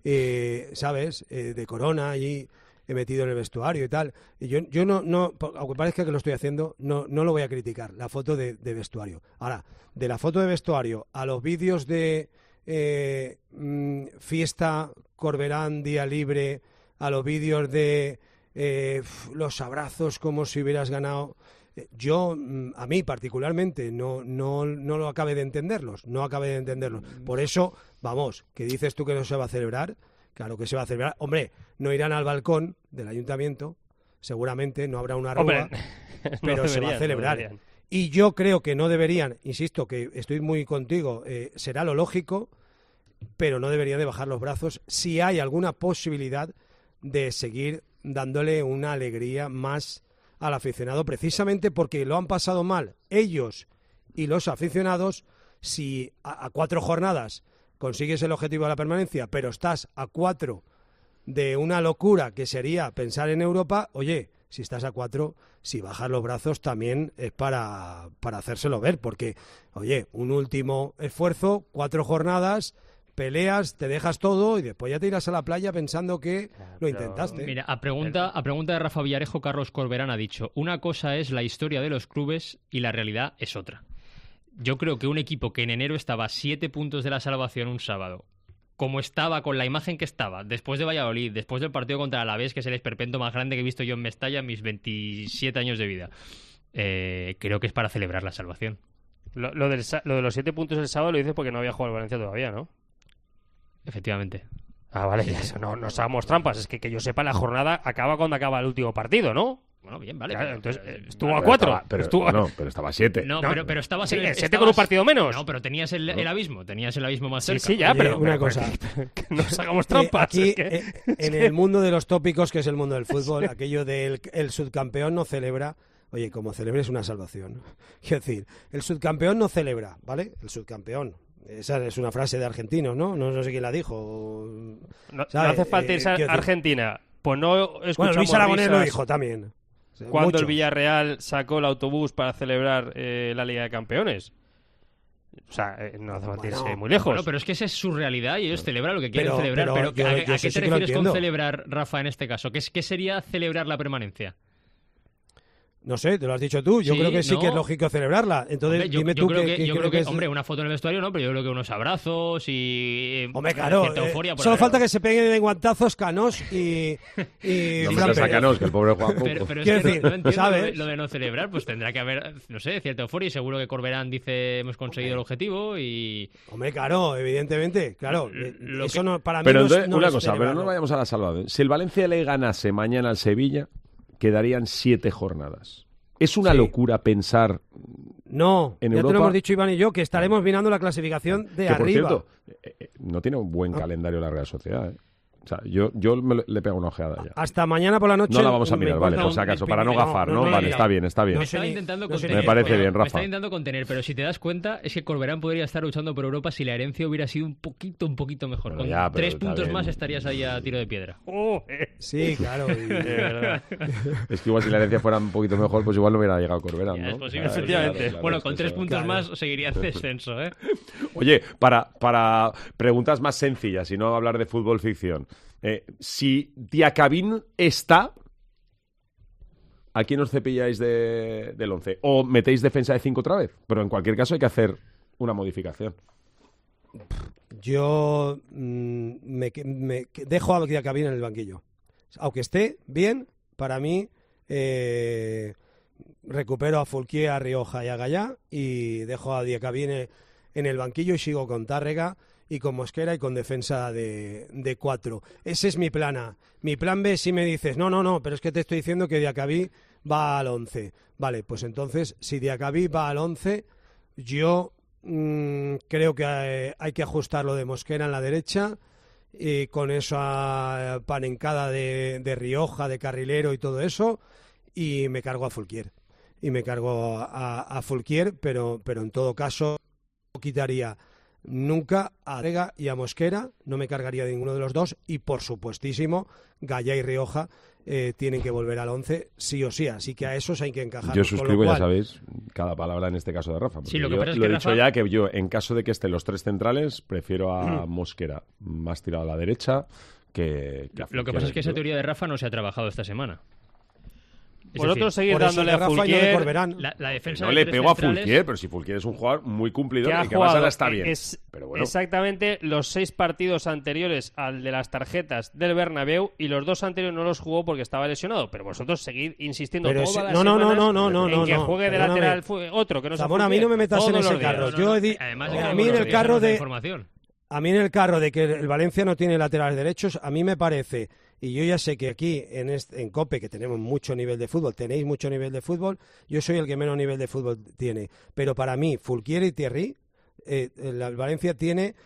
eh, ¿sabes? Eh, de Corona allí he metido en el vestuario y tal. Y yo, yo no, no, aunque parezca que lo estoy haciendo, no, no lo voy a criticar, la foto de, de vestuario. Ahora, de la foto de vestuario a los vídeos de eh, mmm, fiesta, Corberán, día libre, a los vídeos de eh, los abrazos como si hubieras ganado, eh, yo, mmm, a mí particularmente, no, no, no lo acabé de entenderlos, no acabé de entenderlos. Por eso, vamos, que dices tú que no se va a celebrar. Claro que se va a celebrar. Hombre, no irán al balcón del ayuntamiento, seguramente no habrá una arroba, no pero deberían, se va a celebrar. No y yo creo que no deberían, insisto, que estoy muy contigo, eh, será lo lógico, pero no deberían de bajar los brazos si hay alguna posibilidad de seguir dándole una alegría más al aficionado, precisamente porque lo han pasado mal ellos y los aficionados. Si a, a cuatro jornadas consigues el objetivo de la permanencia, pero estás a cuatro de una locura que sería pensar en Europa, oye, si estás a cuatro, si bajas los brazos también es para, para hacérselo ver, porque, oye, un último esfuerzo, cuatro jornadas, peleas, te dejas todo y después ya te irás a la playa pensando que lo intentaste. Mira, a pregunta, a pregunta de Rafa Villarejo, Carlos Corberán ha dicho, una cosa es la historia de los clubes y la realidad es otra. Yo creo que un equipo que en enero estaba a siete puntos de la salvación un sábado, como estaba, con la imagen que estaba, después de Valladolid, después del partido contra el Alavés, que es el esperpento más grande que he visto yo en Mestalla en mis veintisiete años de vida, eh, creo que es para celebrar la salvación. Lo, lo, del, lo de los siete puntos del sábado lo dices porque no había jugado el Valencia todavía, ¿no? Efectivamente. Ah, vale, ya eso, no nos hagamos trampas. Es que que yo sepa, la jornada acaba cuando acaba el último partido, ¿no? Bueno, bien, vale. Claro, pero, entonces, pero, estuvo vale, a cuatro. Estaba, pero, estuvo... No, pero estaba a siete. No, no, pero, pero estabas sí, en el... siete estabas... con un partido menos. No, pero tenías el, el abismo, tenías el abismo más sí, cerca. Sí, ya, Oye, pero... una pero, cosa. Que, que no nos hagamos trampas. Eh, aquí, es que... eh, en el mundo de los tópicos, que es el mundo del fútbol, aquello del el subcampeón no celebra... Oye, como celebres una salvación. Quiero decir, el subcampeón no celebra, ¿vale? El subcampeón. Esa es una frase de argentinos, ¿no? No, no sé quién la dijo. No, no hace falta irse a eh, Argentina. Pues no escuchamos Bueno, Luis Aragonés risas lo dijo también. Cuando Muchos. el Villarreal sacó el autobús para celebrar eh, la Liga de Campeones. O sea, eh, no hace falta irse Bueno, muy lejos. Bueno, pero es que esa es su realidad y ellos celebran lo que quieren Pero- celebrar. pero Pero, yo- ¿a, yo a sí qué te que lo refieres con entiendo. celebrar, Rafa, en este caso? ¿Qué, es, qué sería celebrar la permanencia? No sé, te lo has dicho tú. Yo Sí, creo que sí no. que es lógico celebrarla. Entonces, Hombre, yo, dime yo tú creo qué, que, qué yo creo creo que que, es... hombre, una foto en el vestuario no, pero yo creo que unos abrazos y Hombre, claro, cierta eh, euforia por solo haber- falta que se peguen de guantazos Canós y, y No me Fran lo Pérez. sacanos, que el pobre juega poco. Pero, pero es Quiero que decir, no, no entiendo lo de, ¿sabes? lo de no celebrar, pues tendrá que haber, no sé, cierta euforia y seguro que Corberán dice hemos conseguido el objetivo y... Hombre, claro, evidentemente, claro. eh, Lo Eso que- no, para mí Pero no es- entonces, no una es cosa, pero celebrarlo. no vayamos a la salvación. Si el Valencia le ganase mañana al Sevilla, quedarían siete jornadas. Es una Sí. locura pensar No, en ya te Europa- lo hemos dicho Iván y yo, que estaremos mirando la clasificación de que, por arriba. cierto, eh, eh, no tiene un buen Ah. calendario la Real Sociedad. ¿eh? O sea, yo, yo me lo- le pego una ojeada ya. Hasta mañana por la noche. No la vamos a me mirar, vale, encuentro por si un- acaso, me- para no me- gafar, ¿no? me he Vale, liado. está bien, está bien. No Me sé estaba ni- intentando no sé contener. ni- Me parece pero- bien, Me Rafa. estaba intentando contener, pero si te das cuenta, es que Corberán podría estar luchando por Europa si la herencia hubiera sido un poquito, un poquito mejor. Bueno, Con ya, pero tres está puntos bien. más estarías ahí a tiro de piedra. Oh, eh. Sí, claro. y- De verdad. Es que igual si la herencia fuera un poquito mejor, pues igual no hubiera llegado Corberán, Ya, ¿no? es posible, Claro, efectivamente. claro, claro, bueno, es con que tres eso- puntos claro. más seguiría en descenso, ¿eh? Oye, para, para preguntas más sencillas y no hablar de fútbol ficción. Eh, si Diacabín está, ¿a quién os cepilláis de, del once? ¿O metéis defensa de cinco otra vez? Pero en cualquier caso hay que hacer una modificación. Yo mm, me, me- dejo a Diacabín en el banquillo. Aunque esté bien, para mí eh, recupero a Fulquier, a Rioja y a Gallá y dejo a Diacabín en el banquillo y sigo con Tárrega y con Mosquera y con defensa de, de cuatro. Ese es mi plan A. Mi plan B, si me dices, no, no, no, pero es que te estoy diciendo que Diacabí va al once. Vale, pues entonces, si Diacabí va al once, yo mm, creo que hay, hay que ajustar lo de Mosquera en la derecha y con esa panencada de, de Rioja, de carrilero y todo eso, y me cargo a Fulquier. Y me cargo a, a Fulquier, pero, pero en todo caso no quitaría nunca a Tarrega y a Mosquera, no me cargaría de ninguno de los dos, y por supuestísimo Gallá y Rioja eh, tienen que volver al once sí o sí, así que a esos hay que encajar. Yo suscribo, ya sabéis, cada palabra en este caso de Rafa. Sí, lo que yo pasa es lo que he Rafa... dicho ya, que yo en caso de que estén los tres centrales prefiero a Mosquera más tirado a la derecha que, que a Lo que pasa es que esa teoría de Rafa no se ha trabajado esta semana. Es Vosotros decir, seguir dándole a Fulquier. La, la defensa no de le tres pego a centrales... Fulquier, pero si Fulquier es un jugador muy cumplidor que ha y que jugado, además está bien. Es pero bueno. Exactamente los seis partidos anteriores al de las tarjetas del Bernabéu, y los dos anteriores no los jugó porque estaba lesionado. Pero vosotros seguid insistiendo pero todas si, las no, no, semanas no, no, no, en no, que no, juegue de perdóname. lateral fue otro que no Zamora, se a mí no me metas en ese carro. Yo he di... Además, a mí en el carro de... información. A mí en el carro de que el Valencia no tiene laterales derechos, a mí me parece, y yo ya sé que aquí en, este, en COPE, que tenemos mucho nivel de fútbol, tenéis mucho nivel de fútbol, yo soy el que menos nivel de fútbol tiene. Pero para mí, Fulquier y Thierry, eh, el, el Valencia tiene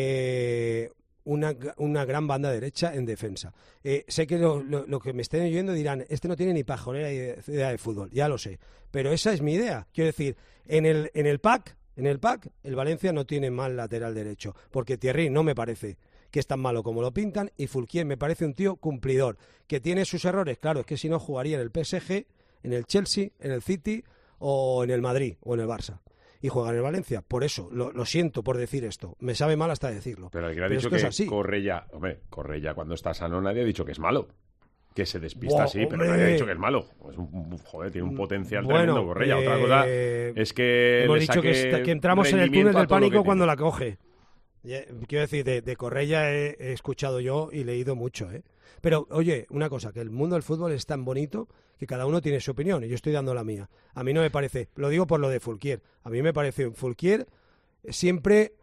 eh, una, una gran banda derecha en defensa. Eh, sé que lo, lo, lo que me estén oyendo dirán, este no tiene ni pajonera idea de fútbol, ya lo sé. Pero esa es mi idea. Quiero decir, en el, en el pack... En el pack, el Valencia no tiene mal lateral derecho, porque Thierry no me parece que es tan malo como lo pintan, y Fulquier me parece un tío cumplidor, que tiene sus errores, claro, es que si no jugaría en el P S G, en el Chelsea, en el City o en el Madrid o en el Barça. Y juega en el Valencia, por eso, lo, lo siento por decir esto, me sabe mal hasta decirlo. Pero el que ha Pero dicho esto que es así. Correia, hombre, Correia cuando está sano nadie ha dicho que es malo. Que se despista, Buah, sí, pero hombre. nadie ha dicho que es malo. Es un, joder, tiene un potencial Bueno, tremendo Correia. Otra eh, cosa es que hemos le dicho que, saque está- que entramos en el rendimiento túnel a del todo lo pánico que cuando tiene. la coge. Ya, quiero decir, de, de Correia he, he escuchado yo y leído mucho, ¿eh? Pero, oye, una cosa, que el mundo del fútbol es tan bonito que cada uno tiene su opinión y yo estoy dando la mía. A mí no me parece, lo digo por lo de Fulquier, a mí me parece Fulquier siempre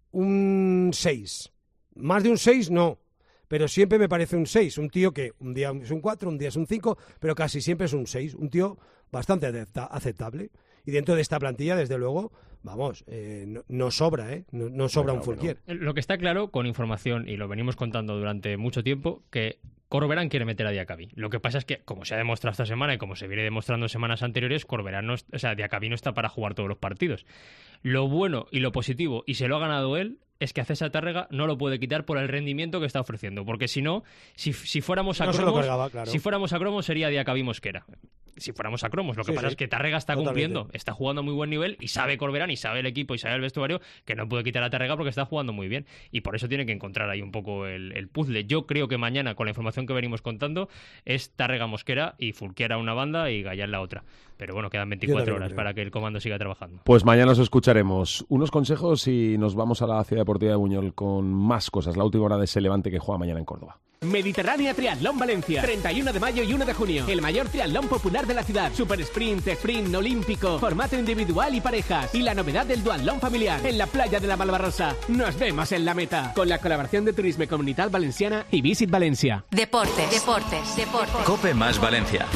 un seis. Más de un seis, no. Pero siempre me parece un seis, un tío que un día es un cuatro, un día es un cinco, pero casi siempre es un seis, un tío bastante acepta- aceptable. Y dentro de esta plantilla, desde luego, vamos, eh, no, no sobra, ¿eh? No, no sobra Bueno, un Fulquier. Lo que está claro, con información, y lo venimos contando durante mucho tiempo, que Corberán quiere meter a Diacabí. Lo que pasa es que, como se ha demostrado esta semana y como se viene demostrando en semanas anteriores, Corberán no, es- o sea, Diacabí no está para jugar todos los partidos. Lo bueno y lo positivo, y se lo ha ganado él, es que a César Tárrega no lo puede quitar por el rendimiento que está ofreciendo, porque si no, si, si fuéramos a No se lo cromos, cargaba, claro. si fuéramos a cromos sería Diacabí Mosquera. Si fuéramos a cromos, lo que Sí, pasa sí. es que Tárrega está Totalmente. cumpliendo, está jugando a muy buen nivel y sabe Corberán y sabe el equipo y sabe el vestuario que no puede quitar a Tárrega porque está jugando muy bien y por eso tiene que encontrar ahí un poco el, el puzzle. Yo creo que mañana, con la información que venimos contando, es Tárrega Mosquera y Fulquier a una banda y Gallá en la otra. Pero bueno, quedan veinticuatro también horas creo. para que el comando siga trabajando. Pues mañana os escucharemos unos consejos y nos vamos a la Ciudad Deportiva de Buñol con más cosas. La última hora de ese Levante que juega mañana en Córdoba. Mediterránea Triatlón Valencia, treinta y uno de mayo y uno de junio. El mayor triatlón popular de la ciudad. Super sprint, sprint, olímpico, formato individual y parejas. Y la novedad del duatlón familiar en la playa de la Malvarrosa. Nos vemos en la meta. Con la colaboración de Turisme Comunitat Valenciana y Visit Valencia. Deportes, deportes, deportes. Cope más Valencia.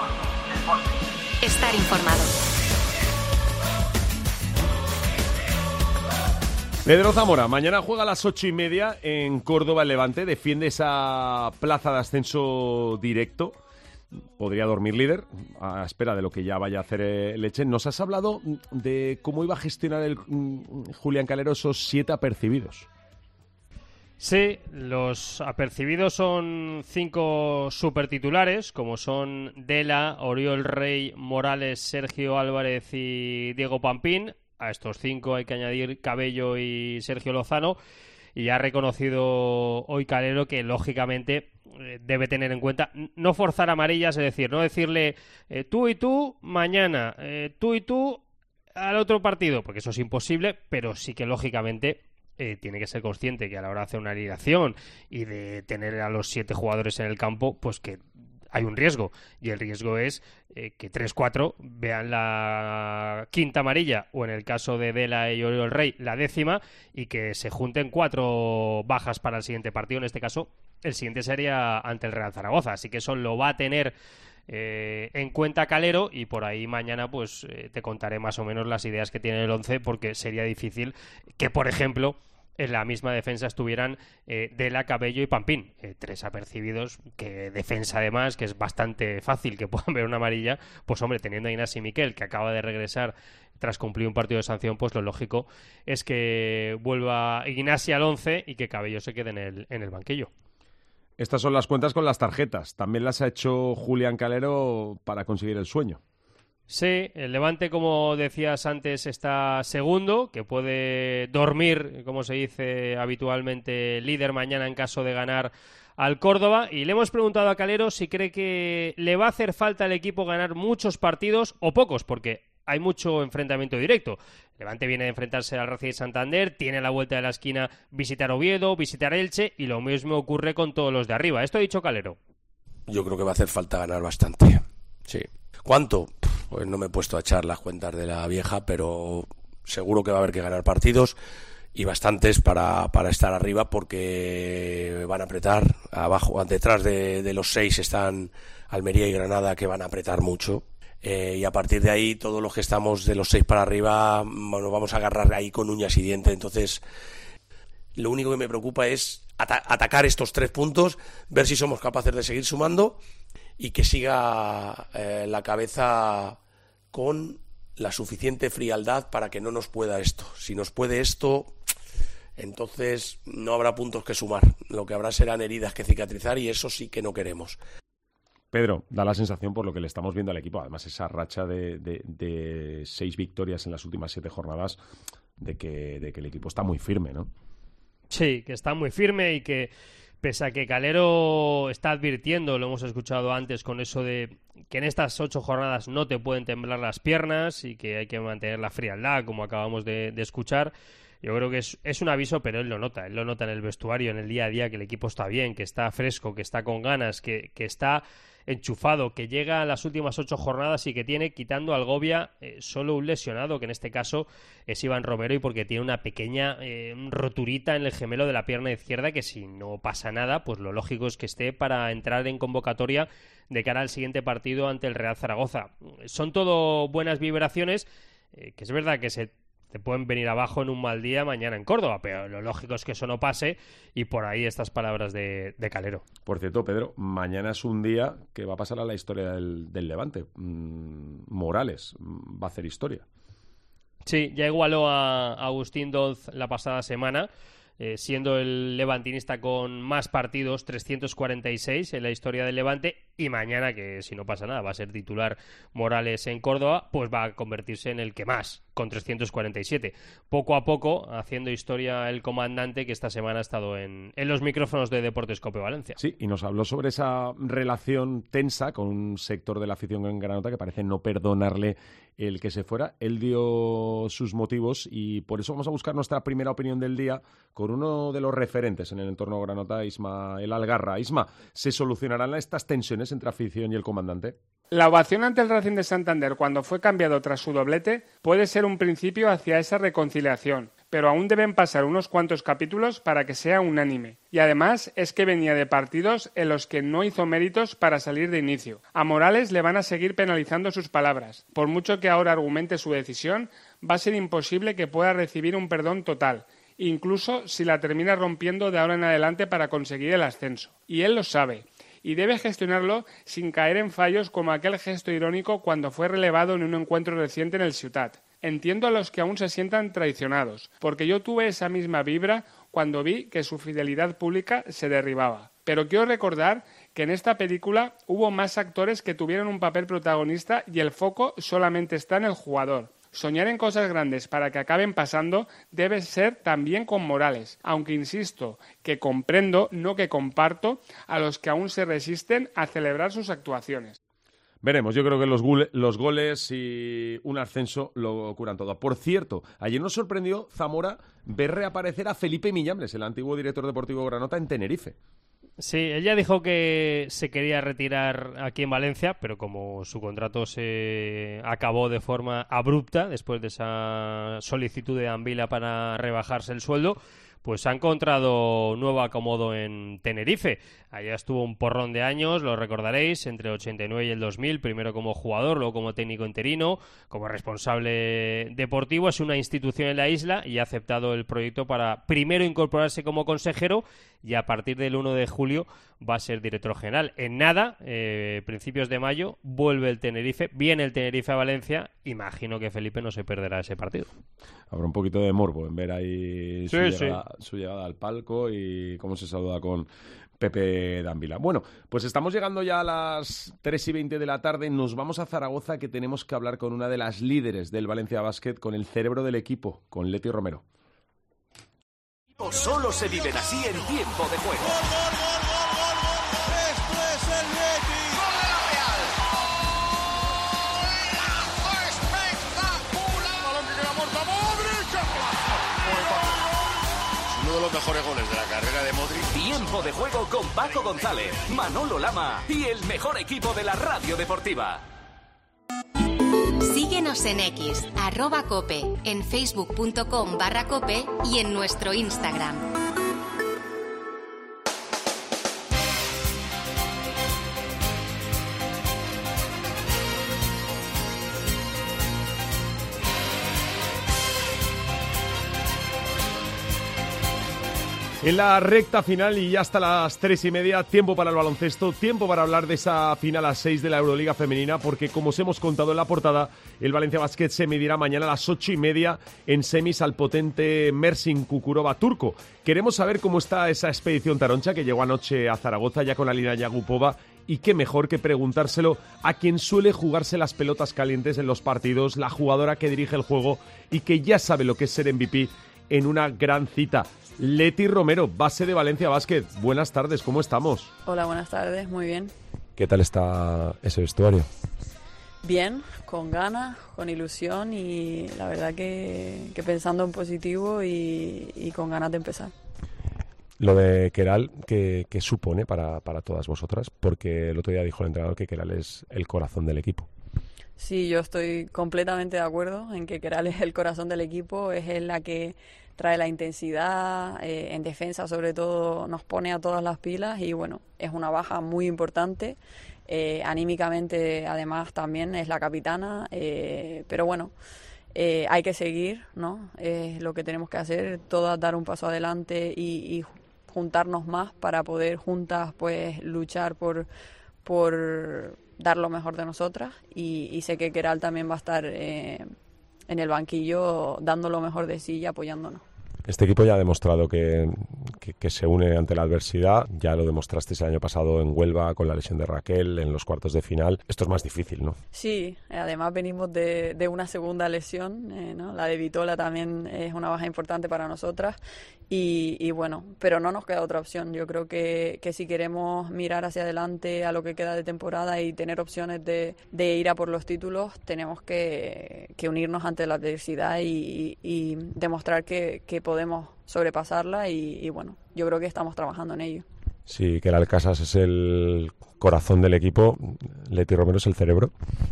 Estar informado. Pedro Zamora, mañana juega a las ocho y media en Córdoba el Levante, defiende esa plaza de ascenso directo, podría dormir líder, a espera de lo que ya vaya a hacer el Elche. Nos has hablado de cómo iba a gestionar el mm, Julián Calero esos siete apercibidos. Sí, los apercibidos son cinco supertitulares, como son Dela, Oriol Rey, Morales, Sergio Álvarez y Diego Pampín. A estos cinco hay que añadir Cabello y Sergio Lozano. Y ha reconocido hoy Calero que, lógicamente, eh, debe tener en cuenta no forzar amarillas, es decir, no decirle eh, tú y tú mañana, eh, tú y tú al otro partido, porque eso es imposible, pero sí que, lógicamente, Eh, tiene que ser consciente que a la hora de hacer una alineación y de tener a los siete jugadores en el campo, pues que hay un riesgo, y el riesgo es eh, que tres cuatro vean la quinta amarilla, o en el caso de Dela y Oriol Rey, la décima, y que se junten cuatro bajas para el siguiente partido. En este caso, el siguiente sería ante el Real Zaragoza, así que eso lo va a tener Eh, en cuenta Calero, y por ahí mañana pues eh, te contaré más o menos las ideas que tiene el once, porque sería difícil que, por ejemplo, en la misma defensa estuvieran eh, Dela, Cabello y Pampín. Eh, tres apercibidos, que defensa además, que es bastante fácil que puedan ver una amarilla. Pues hombre, teniendo a Ignasi Miquel, que acaba de regresar tras cumplir un partido de sanción, pues lo lógico es que vuelva Ignasi al once y que Cabello se quede en el, en el banquillo. Estas son las cuentas con las tarjetas. También las ha hecho Julián Calero para conseguir el sueño. Sí, el Levante, como decías antes, está segundo, que puede dormir, como se dice habitualmente, líder mañana en caso de ganar al Córdoba. Y le hemos preguntado a Calero si cree que le va a hacer falta al equipo ganar muchos partidos o pocos, porque hay mucho enfrentamiento directo. El Levante viene de enfrentarse al Racing de Santander, tiene a la vuelta de la esquina visitar Oviedo, visitar Elche, y lo mismo ocurre con todos los de arriba. Esto ha dicho Calero. Yo creo que va a hacer falta ganar bastante. Sí. ¿Cuánto? Pues no me he puesto a echar las cuentas de la vieja, pero seguro que va a haber que ganar partidos y bastantes para, para estar arriba, porque van a apretar. Abajo, detrás de, de los seis están Almería y Granada, que van a apretar mucho. Eh, y a partir de ahí, todos los que estamos de los seis para arriba, bueno, vamos a agarrar ahí con uñas y dientes. Entonces, lo único que me preocupa es ata- atacar estos tres puntos, ver si somos capaces de seguir sumando y que siga eh, la cabeza con la suficiente frialdad para que no nos pueda esto. Si nos puede esto, entonces no habrá puntos que sumar. Lo que habrá serán heridas que cicatrizar, y eso sí que no queremos. Pedro, da la sensación, por lo que le estamos viendo al equipo, además esa racha de, de, de seis victorias en las últimas siete jornadas, de que, de que el equipo está muy firme, ¿no? Sí, que está muy firme y que, pese a que Calero está advirtiendo, lo hemos escuchado antes, con eso de que en estas ocho jornadas no te pueden temblar las piernas y que hay que mantener la frialdad, como acabamos de, de escuchar. Yo creo que es, es un aviso, pero él lo nota, él lo nota en el vestuario, en el día a día, que el equipo está bien, que está fresco, que está con ganas, que, que está enchufado, que llega a las últimas ocho jornadas y que tiene, quitando a Algovia, eh, solo un lesionado, que en este caso es Iván Romero, y porque tiene una pequeña eh, roturita en el gemelo de la pierna izquierda, que si no pasa nada, pues lo lógico es que esté para entrar en convocatoria de cara al siguiente partido ante el Real Zaragoza. Son todo buenas vibraciones, eh, que es verdad que se te pueden venir abajo en un mal día mañana en Córdoba, pero lo lógico es que eso no pase, y por ahí estas palabras de, de Calero. Por cierto, Pedro, mañana es un día que va a pasar a la historia del, del Levante. Mm, Morales va a hacer historia. Sí, ya igualó a Agustín Doz la pasada semana, eh, siendo el levantinista con más partidos, trescientos cuarenta y seis en la historia del Levante, y mañana, que si no pasa nada va a ser titular Morales en Córdoba, pues va a convertirse en el que más, con trescientos cuarenta y siete. Poco a poco, haciendo historia el comandante, que esta semana ha estado en, en los micrófonos de Deportes Cope Valencia. Sí, y nos habló sobre esa relación tensa con un sector de la afición en Granota que parece no perdonarle el que se fuera. Él dio sus motivos, y por eso vamos a buscar nuestra primera opinión del día con uno de los referentes en el entorno Granota, Ismael Algarra. Isma, ¿se solucionarán estas tensiones entre afición y el comandante? La ovación ante el Racing de Santander cuando fue cambiado tras su doblete puede ser un principio hacia esa reconciliación, pero aún deben pasar unos cuantos capítulos para que sea unánime. Y además es que venía de partidos en los que no hizo méritos para salir de inicio. A Morales le van a seguir penalizando sus palabras. Por mucho que ahora argumente su decisión, va a ser imposible que pueda recibir un perdón total, incluso si la termina rompiendo de ahora en adelante para conseguir el ascenso. Y él lo sabe, y debe gestionarlo sin caer en fallos como aquel gesto irónico cuando fue relevado en un encuentro reciente en el Ciutat. Entiendo a los que aún se sientan traicionados, porque yo tuve esa misma vibra cuando vi que su fidelidad pública se derribaba. Pero quiero recordar que en esta película hubo más actores que tuvieron un papel protagonista y el foco solamente está en el jugador. Soñar en cosas grandes para que acaben pasando debe ser también con Morales, aunque insisto que comprendo, no que comparto, a los que aún se resisten a celebrar sus actuaciones. Veremos, yo creo que los, gule, los goles y un ascenso lo curan todo. Por cierto, ayer nos sorprendió Zamora ver reaparecer a Felipe Miñambres, el antiguo director deportivo Granota, en Tenerife. Sí, ella dijo que se quería retirar aquí en Valencia, pero como su contrato se acabó de forma abrupta después de esa solicitud de Anvila para rebajarse el sueldo, pues ha encontrado nuevo acomodo en Tenerife. Allá estuvo un porrón de años, lo recordaréis, entre el ochenta y nueve y el dos mil, primero como jugador, luego como técnico interino, como responsable deportivo. Es una institución en la isla y ha aceptado el proyecto para primero incorporarse como consejero y a partir del uno de julio va a ser director general. En nada, eh, principios de mayo, vuelve el Tenerife, viene el Tenerife a Valencia. Imagino que Felipe no se perderá ese partido. Habrá un poquito de morbo en ver ahí su, sí, llegada, sí. su llegada al palco y cómo se saluda con Pepe Dávila. Bueno, pues estamos llegando ya a las tres y veinte de la tarde. Nos vamos a Zaragoza, que tenemos que hablar con una de las líderes del Valencia Basket, con el cerebro del equipo, con Leti Romero. Solo se viven así en tiempo de juego. Esto es el Betis. ¡Gol de la Real! ¡Golazo espectacular! Balón que queda muerto a Modric. Uno de los mejores goles de la carrera de Modric. Tiempo de juego con Paco González, Manolo Lama y el mejor equipo de la radio deportiva. Síguenos en X, arroba Cope, en facebook.com barra Cope y en nuestro Instagram. En la recta final y ya hasta las tres y media, tiempo para el baloncesto, tiempo para hablar de esa final a seis de la Euroliga femenina, porque como os hemos contado en la portada, el Valencia Basket se medirá mañana a las ocho y media en semis al potente Mersin Kukurova turco. Queremos saber cómo está esa expedición taroncha que llegó anoche a Zaragoza ya con la Lina Yagupova, y qué mejor que preguntárselo a quien suele jugarse las pelotas calientes en los partidos, la jugadora que dirige el juego y que ya sabe lo que es ser M V P en una gran cita. Leti Romero, base de Valencia Basket. Buenas tardes, ¿cómo estamos? Hola, buenas tardes, muy bien. ¿Qué tal está ese vestuario? Bien, con ganas, con ilusión y la verdad que, que pensando en positivo y, y con ganas de empezar. Lo de Keral, ¿qué, qué supone para, para todas vosotras? Porque el otro día dijo el entrenador que Keral es el corazón del equipo. Sí, yo estoy completamente de acuerdo en que Keral es el corazón del equipo, es la que trae la intensidad, eh, en defensa sobre todo nos pone a todas las pilas y bueno, es una baja muy importante, eh, anímicamente además también es la capitana, eh, pero bueno, eh, hay que seguir, ¿no? Es lo que tenemos que hacer, todas dar un paso adelante y, y juntarnos más para poder juntas pues luchar por, por dar lo mejor de nosotras y, y sé que Keral también va a estar eh, en el banquillo dando lo mejor de sí y apoyándonos. Este equipo ya ha demostrado que, que, que se une ante la adversidad. Ya lo demostrasteis el año pasado en Huelva con la lesión de Raquel en los cuartos de final. Esto es más difícil, ¿no? Sí, además venimos de, de una segunda lesión, eh, ¿no? La de Vitola también es una baja importante para nosotras y, y bueno, pero no nos queda otra opción. Yo creo que, que si queremos mirar hacia adelante a lo que queda de temporada y tener opciones de, de ir a por los títulos, tenemos que, que unirnos ante la adversidad y, y, y demostrar que, que podemos podemos sobrepasarla y, y bueno, yo creo que estamos trabajando en ello. Sí, que el Casas es el corazón del equipo, Leti Romero es el cerebro.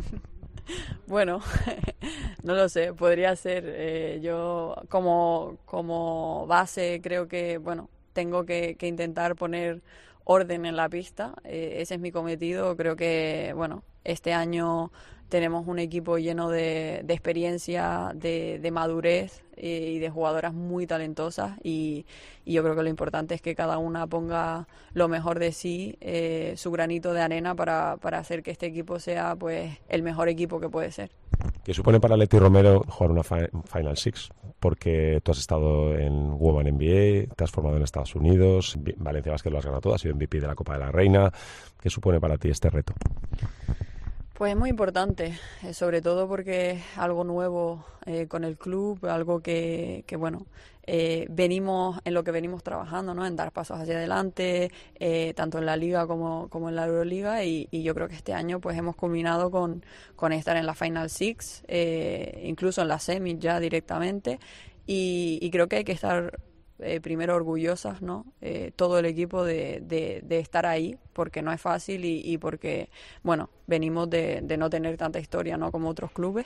Bueno, no lo sé, podría ser. Eh, yo como, como base creo que, bueno, tengo que, que intentar poner orden en la pista, eh, ese es mi cometido. Creo que, bueno, este año tenemos un equipo lleno de, de experiencia, de, de madurez eh, y de jugadoras muy talentosas y, y yo creo que lo importante es que cada una ponga lo mejor de sí, eh, su granito de arena para, para hacer que este equipo sea pues el mejor equipo que puede ser. ¿Qué supone para Leti Romero jugar una fi- Final Six? Porque tú has estado en Women N B A, te has formado en Estados Unidos, Valencia Basket lo has ganado todo, has sido M V P de la Copa de la Reina. ¿Qué supone para ti este reto? Pues es muy importante, eh, sobre todo porque es algo nuevo eh, con el club, algo que, que bueno, eh, venimos en lo que venimos trabajando, ¿no? En dar pasos hacia adelante, eh, tanto en la Liga como, como en la Euroliga y, y yo creo que este año pues hemos culminado con, con estar en la Final Six, eh, incluso en la semis ya directamente y, y creo que hay que estar eh, primero orgullosas, ¿no? Eh, todo el equipo de, de, de estar ahí, porque no es fácil y, y porque, bueno, venimos de, de no tener tanta historia, ¿no? Como otros clubes.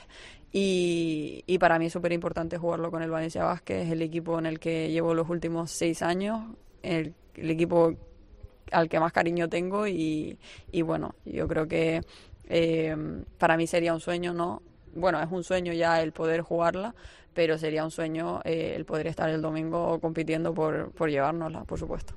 Y, y para mí es súper importante jugarlo con el Valencia Basket, es el equipo en el que llevo los últimos seis años, el, el equipo al que más cariño tengo y, y bueno, yo creo que eh, para mí sería un sueño, ¿no? Bueno, es un sueño ya el poder jugarla, pero sería un sueño eh, el poder estar el domingo compitiendo por, por llevárnosla, por supuesto.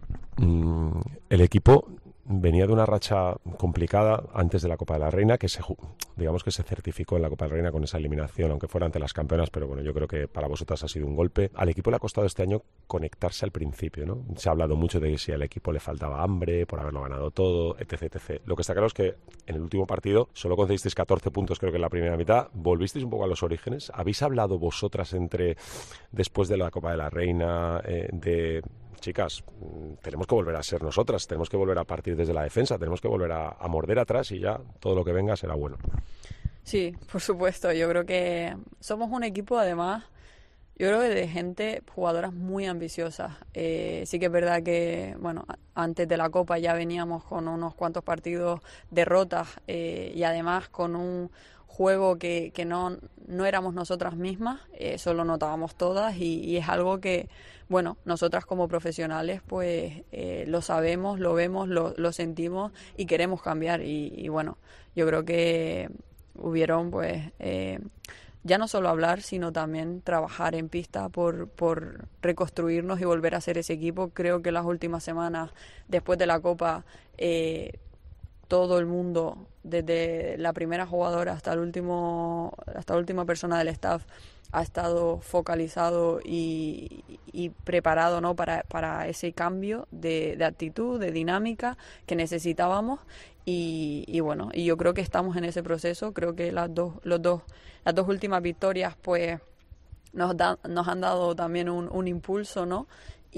Mm, el equipo venía de una racha complicada antes de la Copa de la Reina, que se, digamos que se certificó en la Copa de la Reina con esa eliminación, aunque fuera ante las campeonas, pero bueno, yo creo que para vosotras ha sido un golpe. Al equipo le ha costado este año conectarse al principio, ¿no? Se ha hablado mucho de que si al equipo le faltaba hambre por haberlo ganado todo, etc, etcétera. Lo que está claro es que en el último partido solo conseguisteis catorce puntos, creo que en la primera mitad. Volvisteis un poco a los orígenes. ¿Habéis hablado vosotras entre, después de la Copa de la Reina, eh, de... chicas, tenemos que volver a ser nosotras, tenemos que volver a partir desde la defensa, tenemos que volver a, a morder atrás y ya todo lo que venga será bueno? Sí, por supuesto, yo creo que somos un equipo además, yo creo que de gente, jugadoras muy ambiciosas. Eh, sí que es verdad que, bueno, antes de la Copa ya veníamos con unos cuantos partidos derrotas eh, y además con un juego que, que no, no éramos nosotras mismas, eso lo notábamos todas y, y es algo que, bueno, nosotras como profesionales pues eh, lo sabemos, lo vemos, lo, lo sentimos y queremos cambiar y, y bueno, yo creo que hubieron pues eh, ya no solo hablar, sino también trabajar en pista por, por reconstruirnos y volver a ser ese equipo. Creo que las últimas semanas después de la Copa eh, todo el mundo, desde la primera jugadora hasta el último, hasta la última persona del staff, ha estado focalizado y, y preparado, ¿no? para, para ese cambio de, de actitud, de dinámica que necesitábamos y, y bueno, y yo creo que estamos en ese proceso. Creo que las dos, los dos, las dos últimas victorias pues nos, da, nos han dado también un, un impulso, ¿no?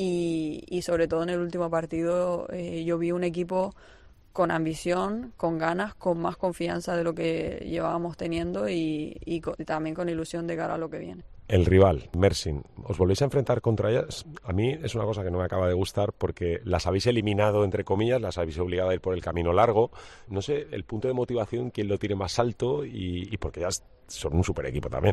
Y, y sobre todo en el último partido eh, yo vi un equipo con ambición, con ganas, con más confianza de lo que llevábamos teniendo y, y, con, y también con ilusión de cara a lo que viene. El rival, Mersin, ¿os volvéis a enfrentar contra ellas? A mí es una cosa que no me acaba de gustar porque las habéis eliminado, entre comillas, las habéis obligado a ir por el camino largo. No sé, el punto de motivación, quién lo tiene más alto y, y porque ellas son un super equipo también.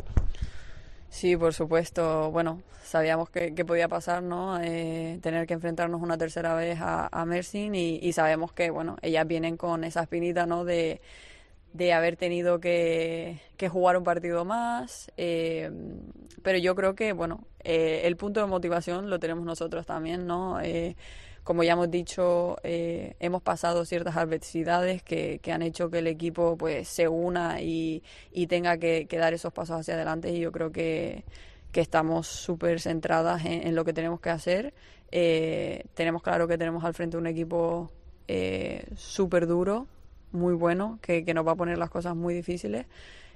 Sí, por supuesto. Bueno, sabíamos que, que podía pasar, ¿no? Eh, tener que enfrentarnos una tercera vez a, a Mersin y, y sabemos que, bueno, ellas vienen con esa espinita, ¿no? De, de haber tenido que, que jugar un partido más. Eh, pero yo creo que, bueno, eh, el punto de motivación lo tenemos nosotros también, ¿no? Eh, como ya hemos dicho, eh, hemos pasado ciertas adversidades que, que han hecho que el equipo pues se una y, y tenga que, que dar esos pasos hacia adelante y yo creo que, que estamos súper centradas en, en lo que tenemos que hacer. Eh, tenemos claro que tenemos al frente un equipo eh, súper duro, muy bueno, que, que nos va a poner las cosas muy difíciles,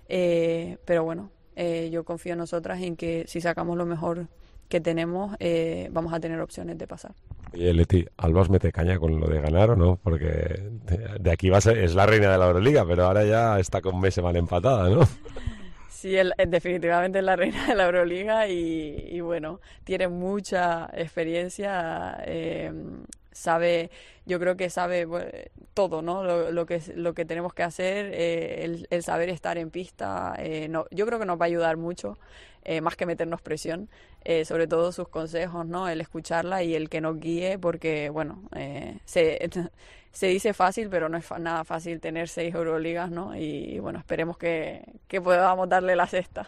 eh, pero bueno, eh, yo confío en nosotras en que si sacamos lo mejor que tenemos, eh, vamos a tener opciones de pasar. Oye, Leti, Alba os mete caña con lo de ganar o no, porque de aquí va a ser, es la reina de la Euroliga, pero ahora ya está con meses mal empatada, ¿no? Sí, él, definitivamente es la reina de la Euroliga y, y bueno, tiene mucha experiencia, eh, sabe, yo creo que sabe bueno, todo, ¿no? Lo, lo que lo que tenemos que hacer, eh, el, el saber estar en pista, eh, no, yo creo que nos va a ayudar mucho, eh, más que meternos presión, eh, sobre todo sus consejos, ¿no? El escucharla y el que nos guíe, porque bueno, eh, se se dice fácil, pero no es fa- nada fácil tener seis Euroligas, ¿no? Y, y bueno, esperemos que, que podamos darle la sexta.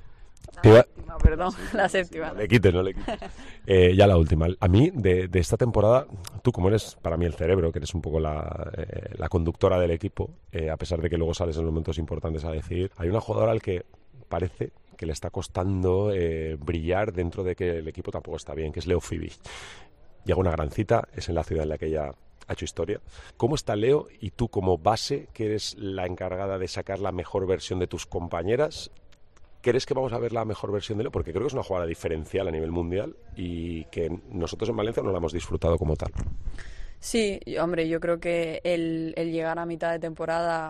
La Iba... séptima, perdón, la séptima. No le quites, no le quites. Eh, ya la última. A mí, de, de esta temporada, tú como eres para mí el cerebro, que eres un poco la, eh, la conductora del equipo, eh, a pesar de que luego sales en los momentos importantes a decidir, hay una jugadora al que parece que le está costando eh, brillar dentro de que el equipo tampoco está bien, que es Leo Fibi. Llega una gran cita, es en la ciudad en la que ella ha hecho historia. ¿Cómo está Leo? Y tú como base, que eres la encargada de sacar la mejor versión de tus compañeras, ¿crees que vamos a ver la mejor versión de Leo? Porque creo que es una jugada diferencial a nivel mundial y que nosotros en Valencia no la hemos disfrutado como tal. Sí, hombre, yo creo que el, el llegar a mitad de temporada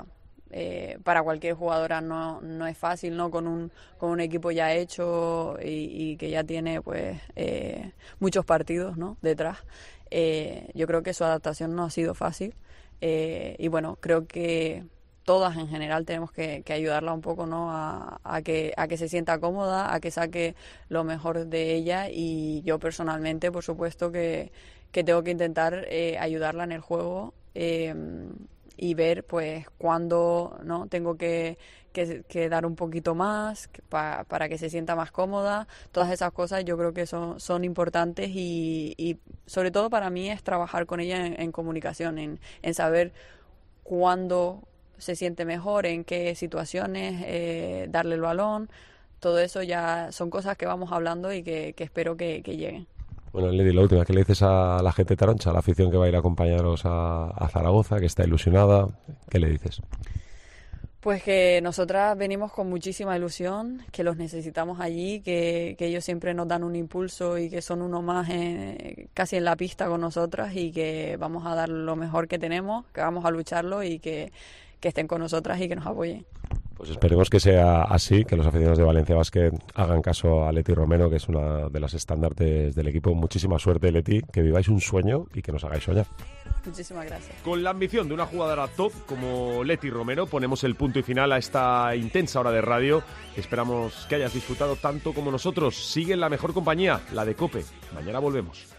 eh, para cualquier jugadora no, no es fácil, ¿no? Con un, con un equipo ya hecho y, y que ya tiene pues eh, muchos partidos, ¿no? Detrás. Eh, yo creo que su adaptación no ha sido fácil eh, y bueno, creo que todas en general tenemos que, que ayudarla un poco, ¿no? A, a, que, a que se sienta cómoda, a que saque lo mejor de ella, y yo personalmente, por supuesto, que, que tengo que intentar eh, ayudarla en el juego eh, y ver pues cuándo, ¿no? tengo que, que, que dar un poquito más pa, para que se sienta más cómoda. Todas esas cosas yo creo que son, son importantes y, y sobre todo para mí es trabajar con ella en, en comunicación, en, en saber cuándo se siente mejor, en qué situaciones eh, darle el balón. Todo eso ya son cosas que vamos hablando y que, que espero que, que lleguen. Bueno, Lady, la última, ¿qué le dices a la gente taroncha, a la afición que va a ir a acompañaros a, a Zaragoza, que está ilusionada? ¿Qué le dices? Pues que nosotras venimos con muchísima ilusión, que los necesitamos allí, que, que ellos siempre nos dan un impulso y que son uno más en, casi en la pista con nosotras, y que vamos a dar lo mejor que tenemos, que vamos a lucharlo y que, que estén con nosotras y que nos apoyen. Pues esperemos que sea así, que los aficionados de Valencia Basket hagan caso a Leti Romero, que es una de las estandartes del equipo. Muchísima suerte, Leti, que viváis un sueño y que nos hagáis soñar. Muchísimas gracias. Con la ambición de una jugadora top como Leti Romero, ponemos el punto y final a esta intensa hora de radio. Esperamos que hayas disfrutado tanto como nosotros. Sigue en la mejor compañía, la de COPE. Mañana volvemos.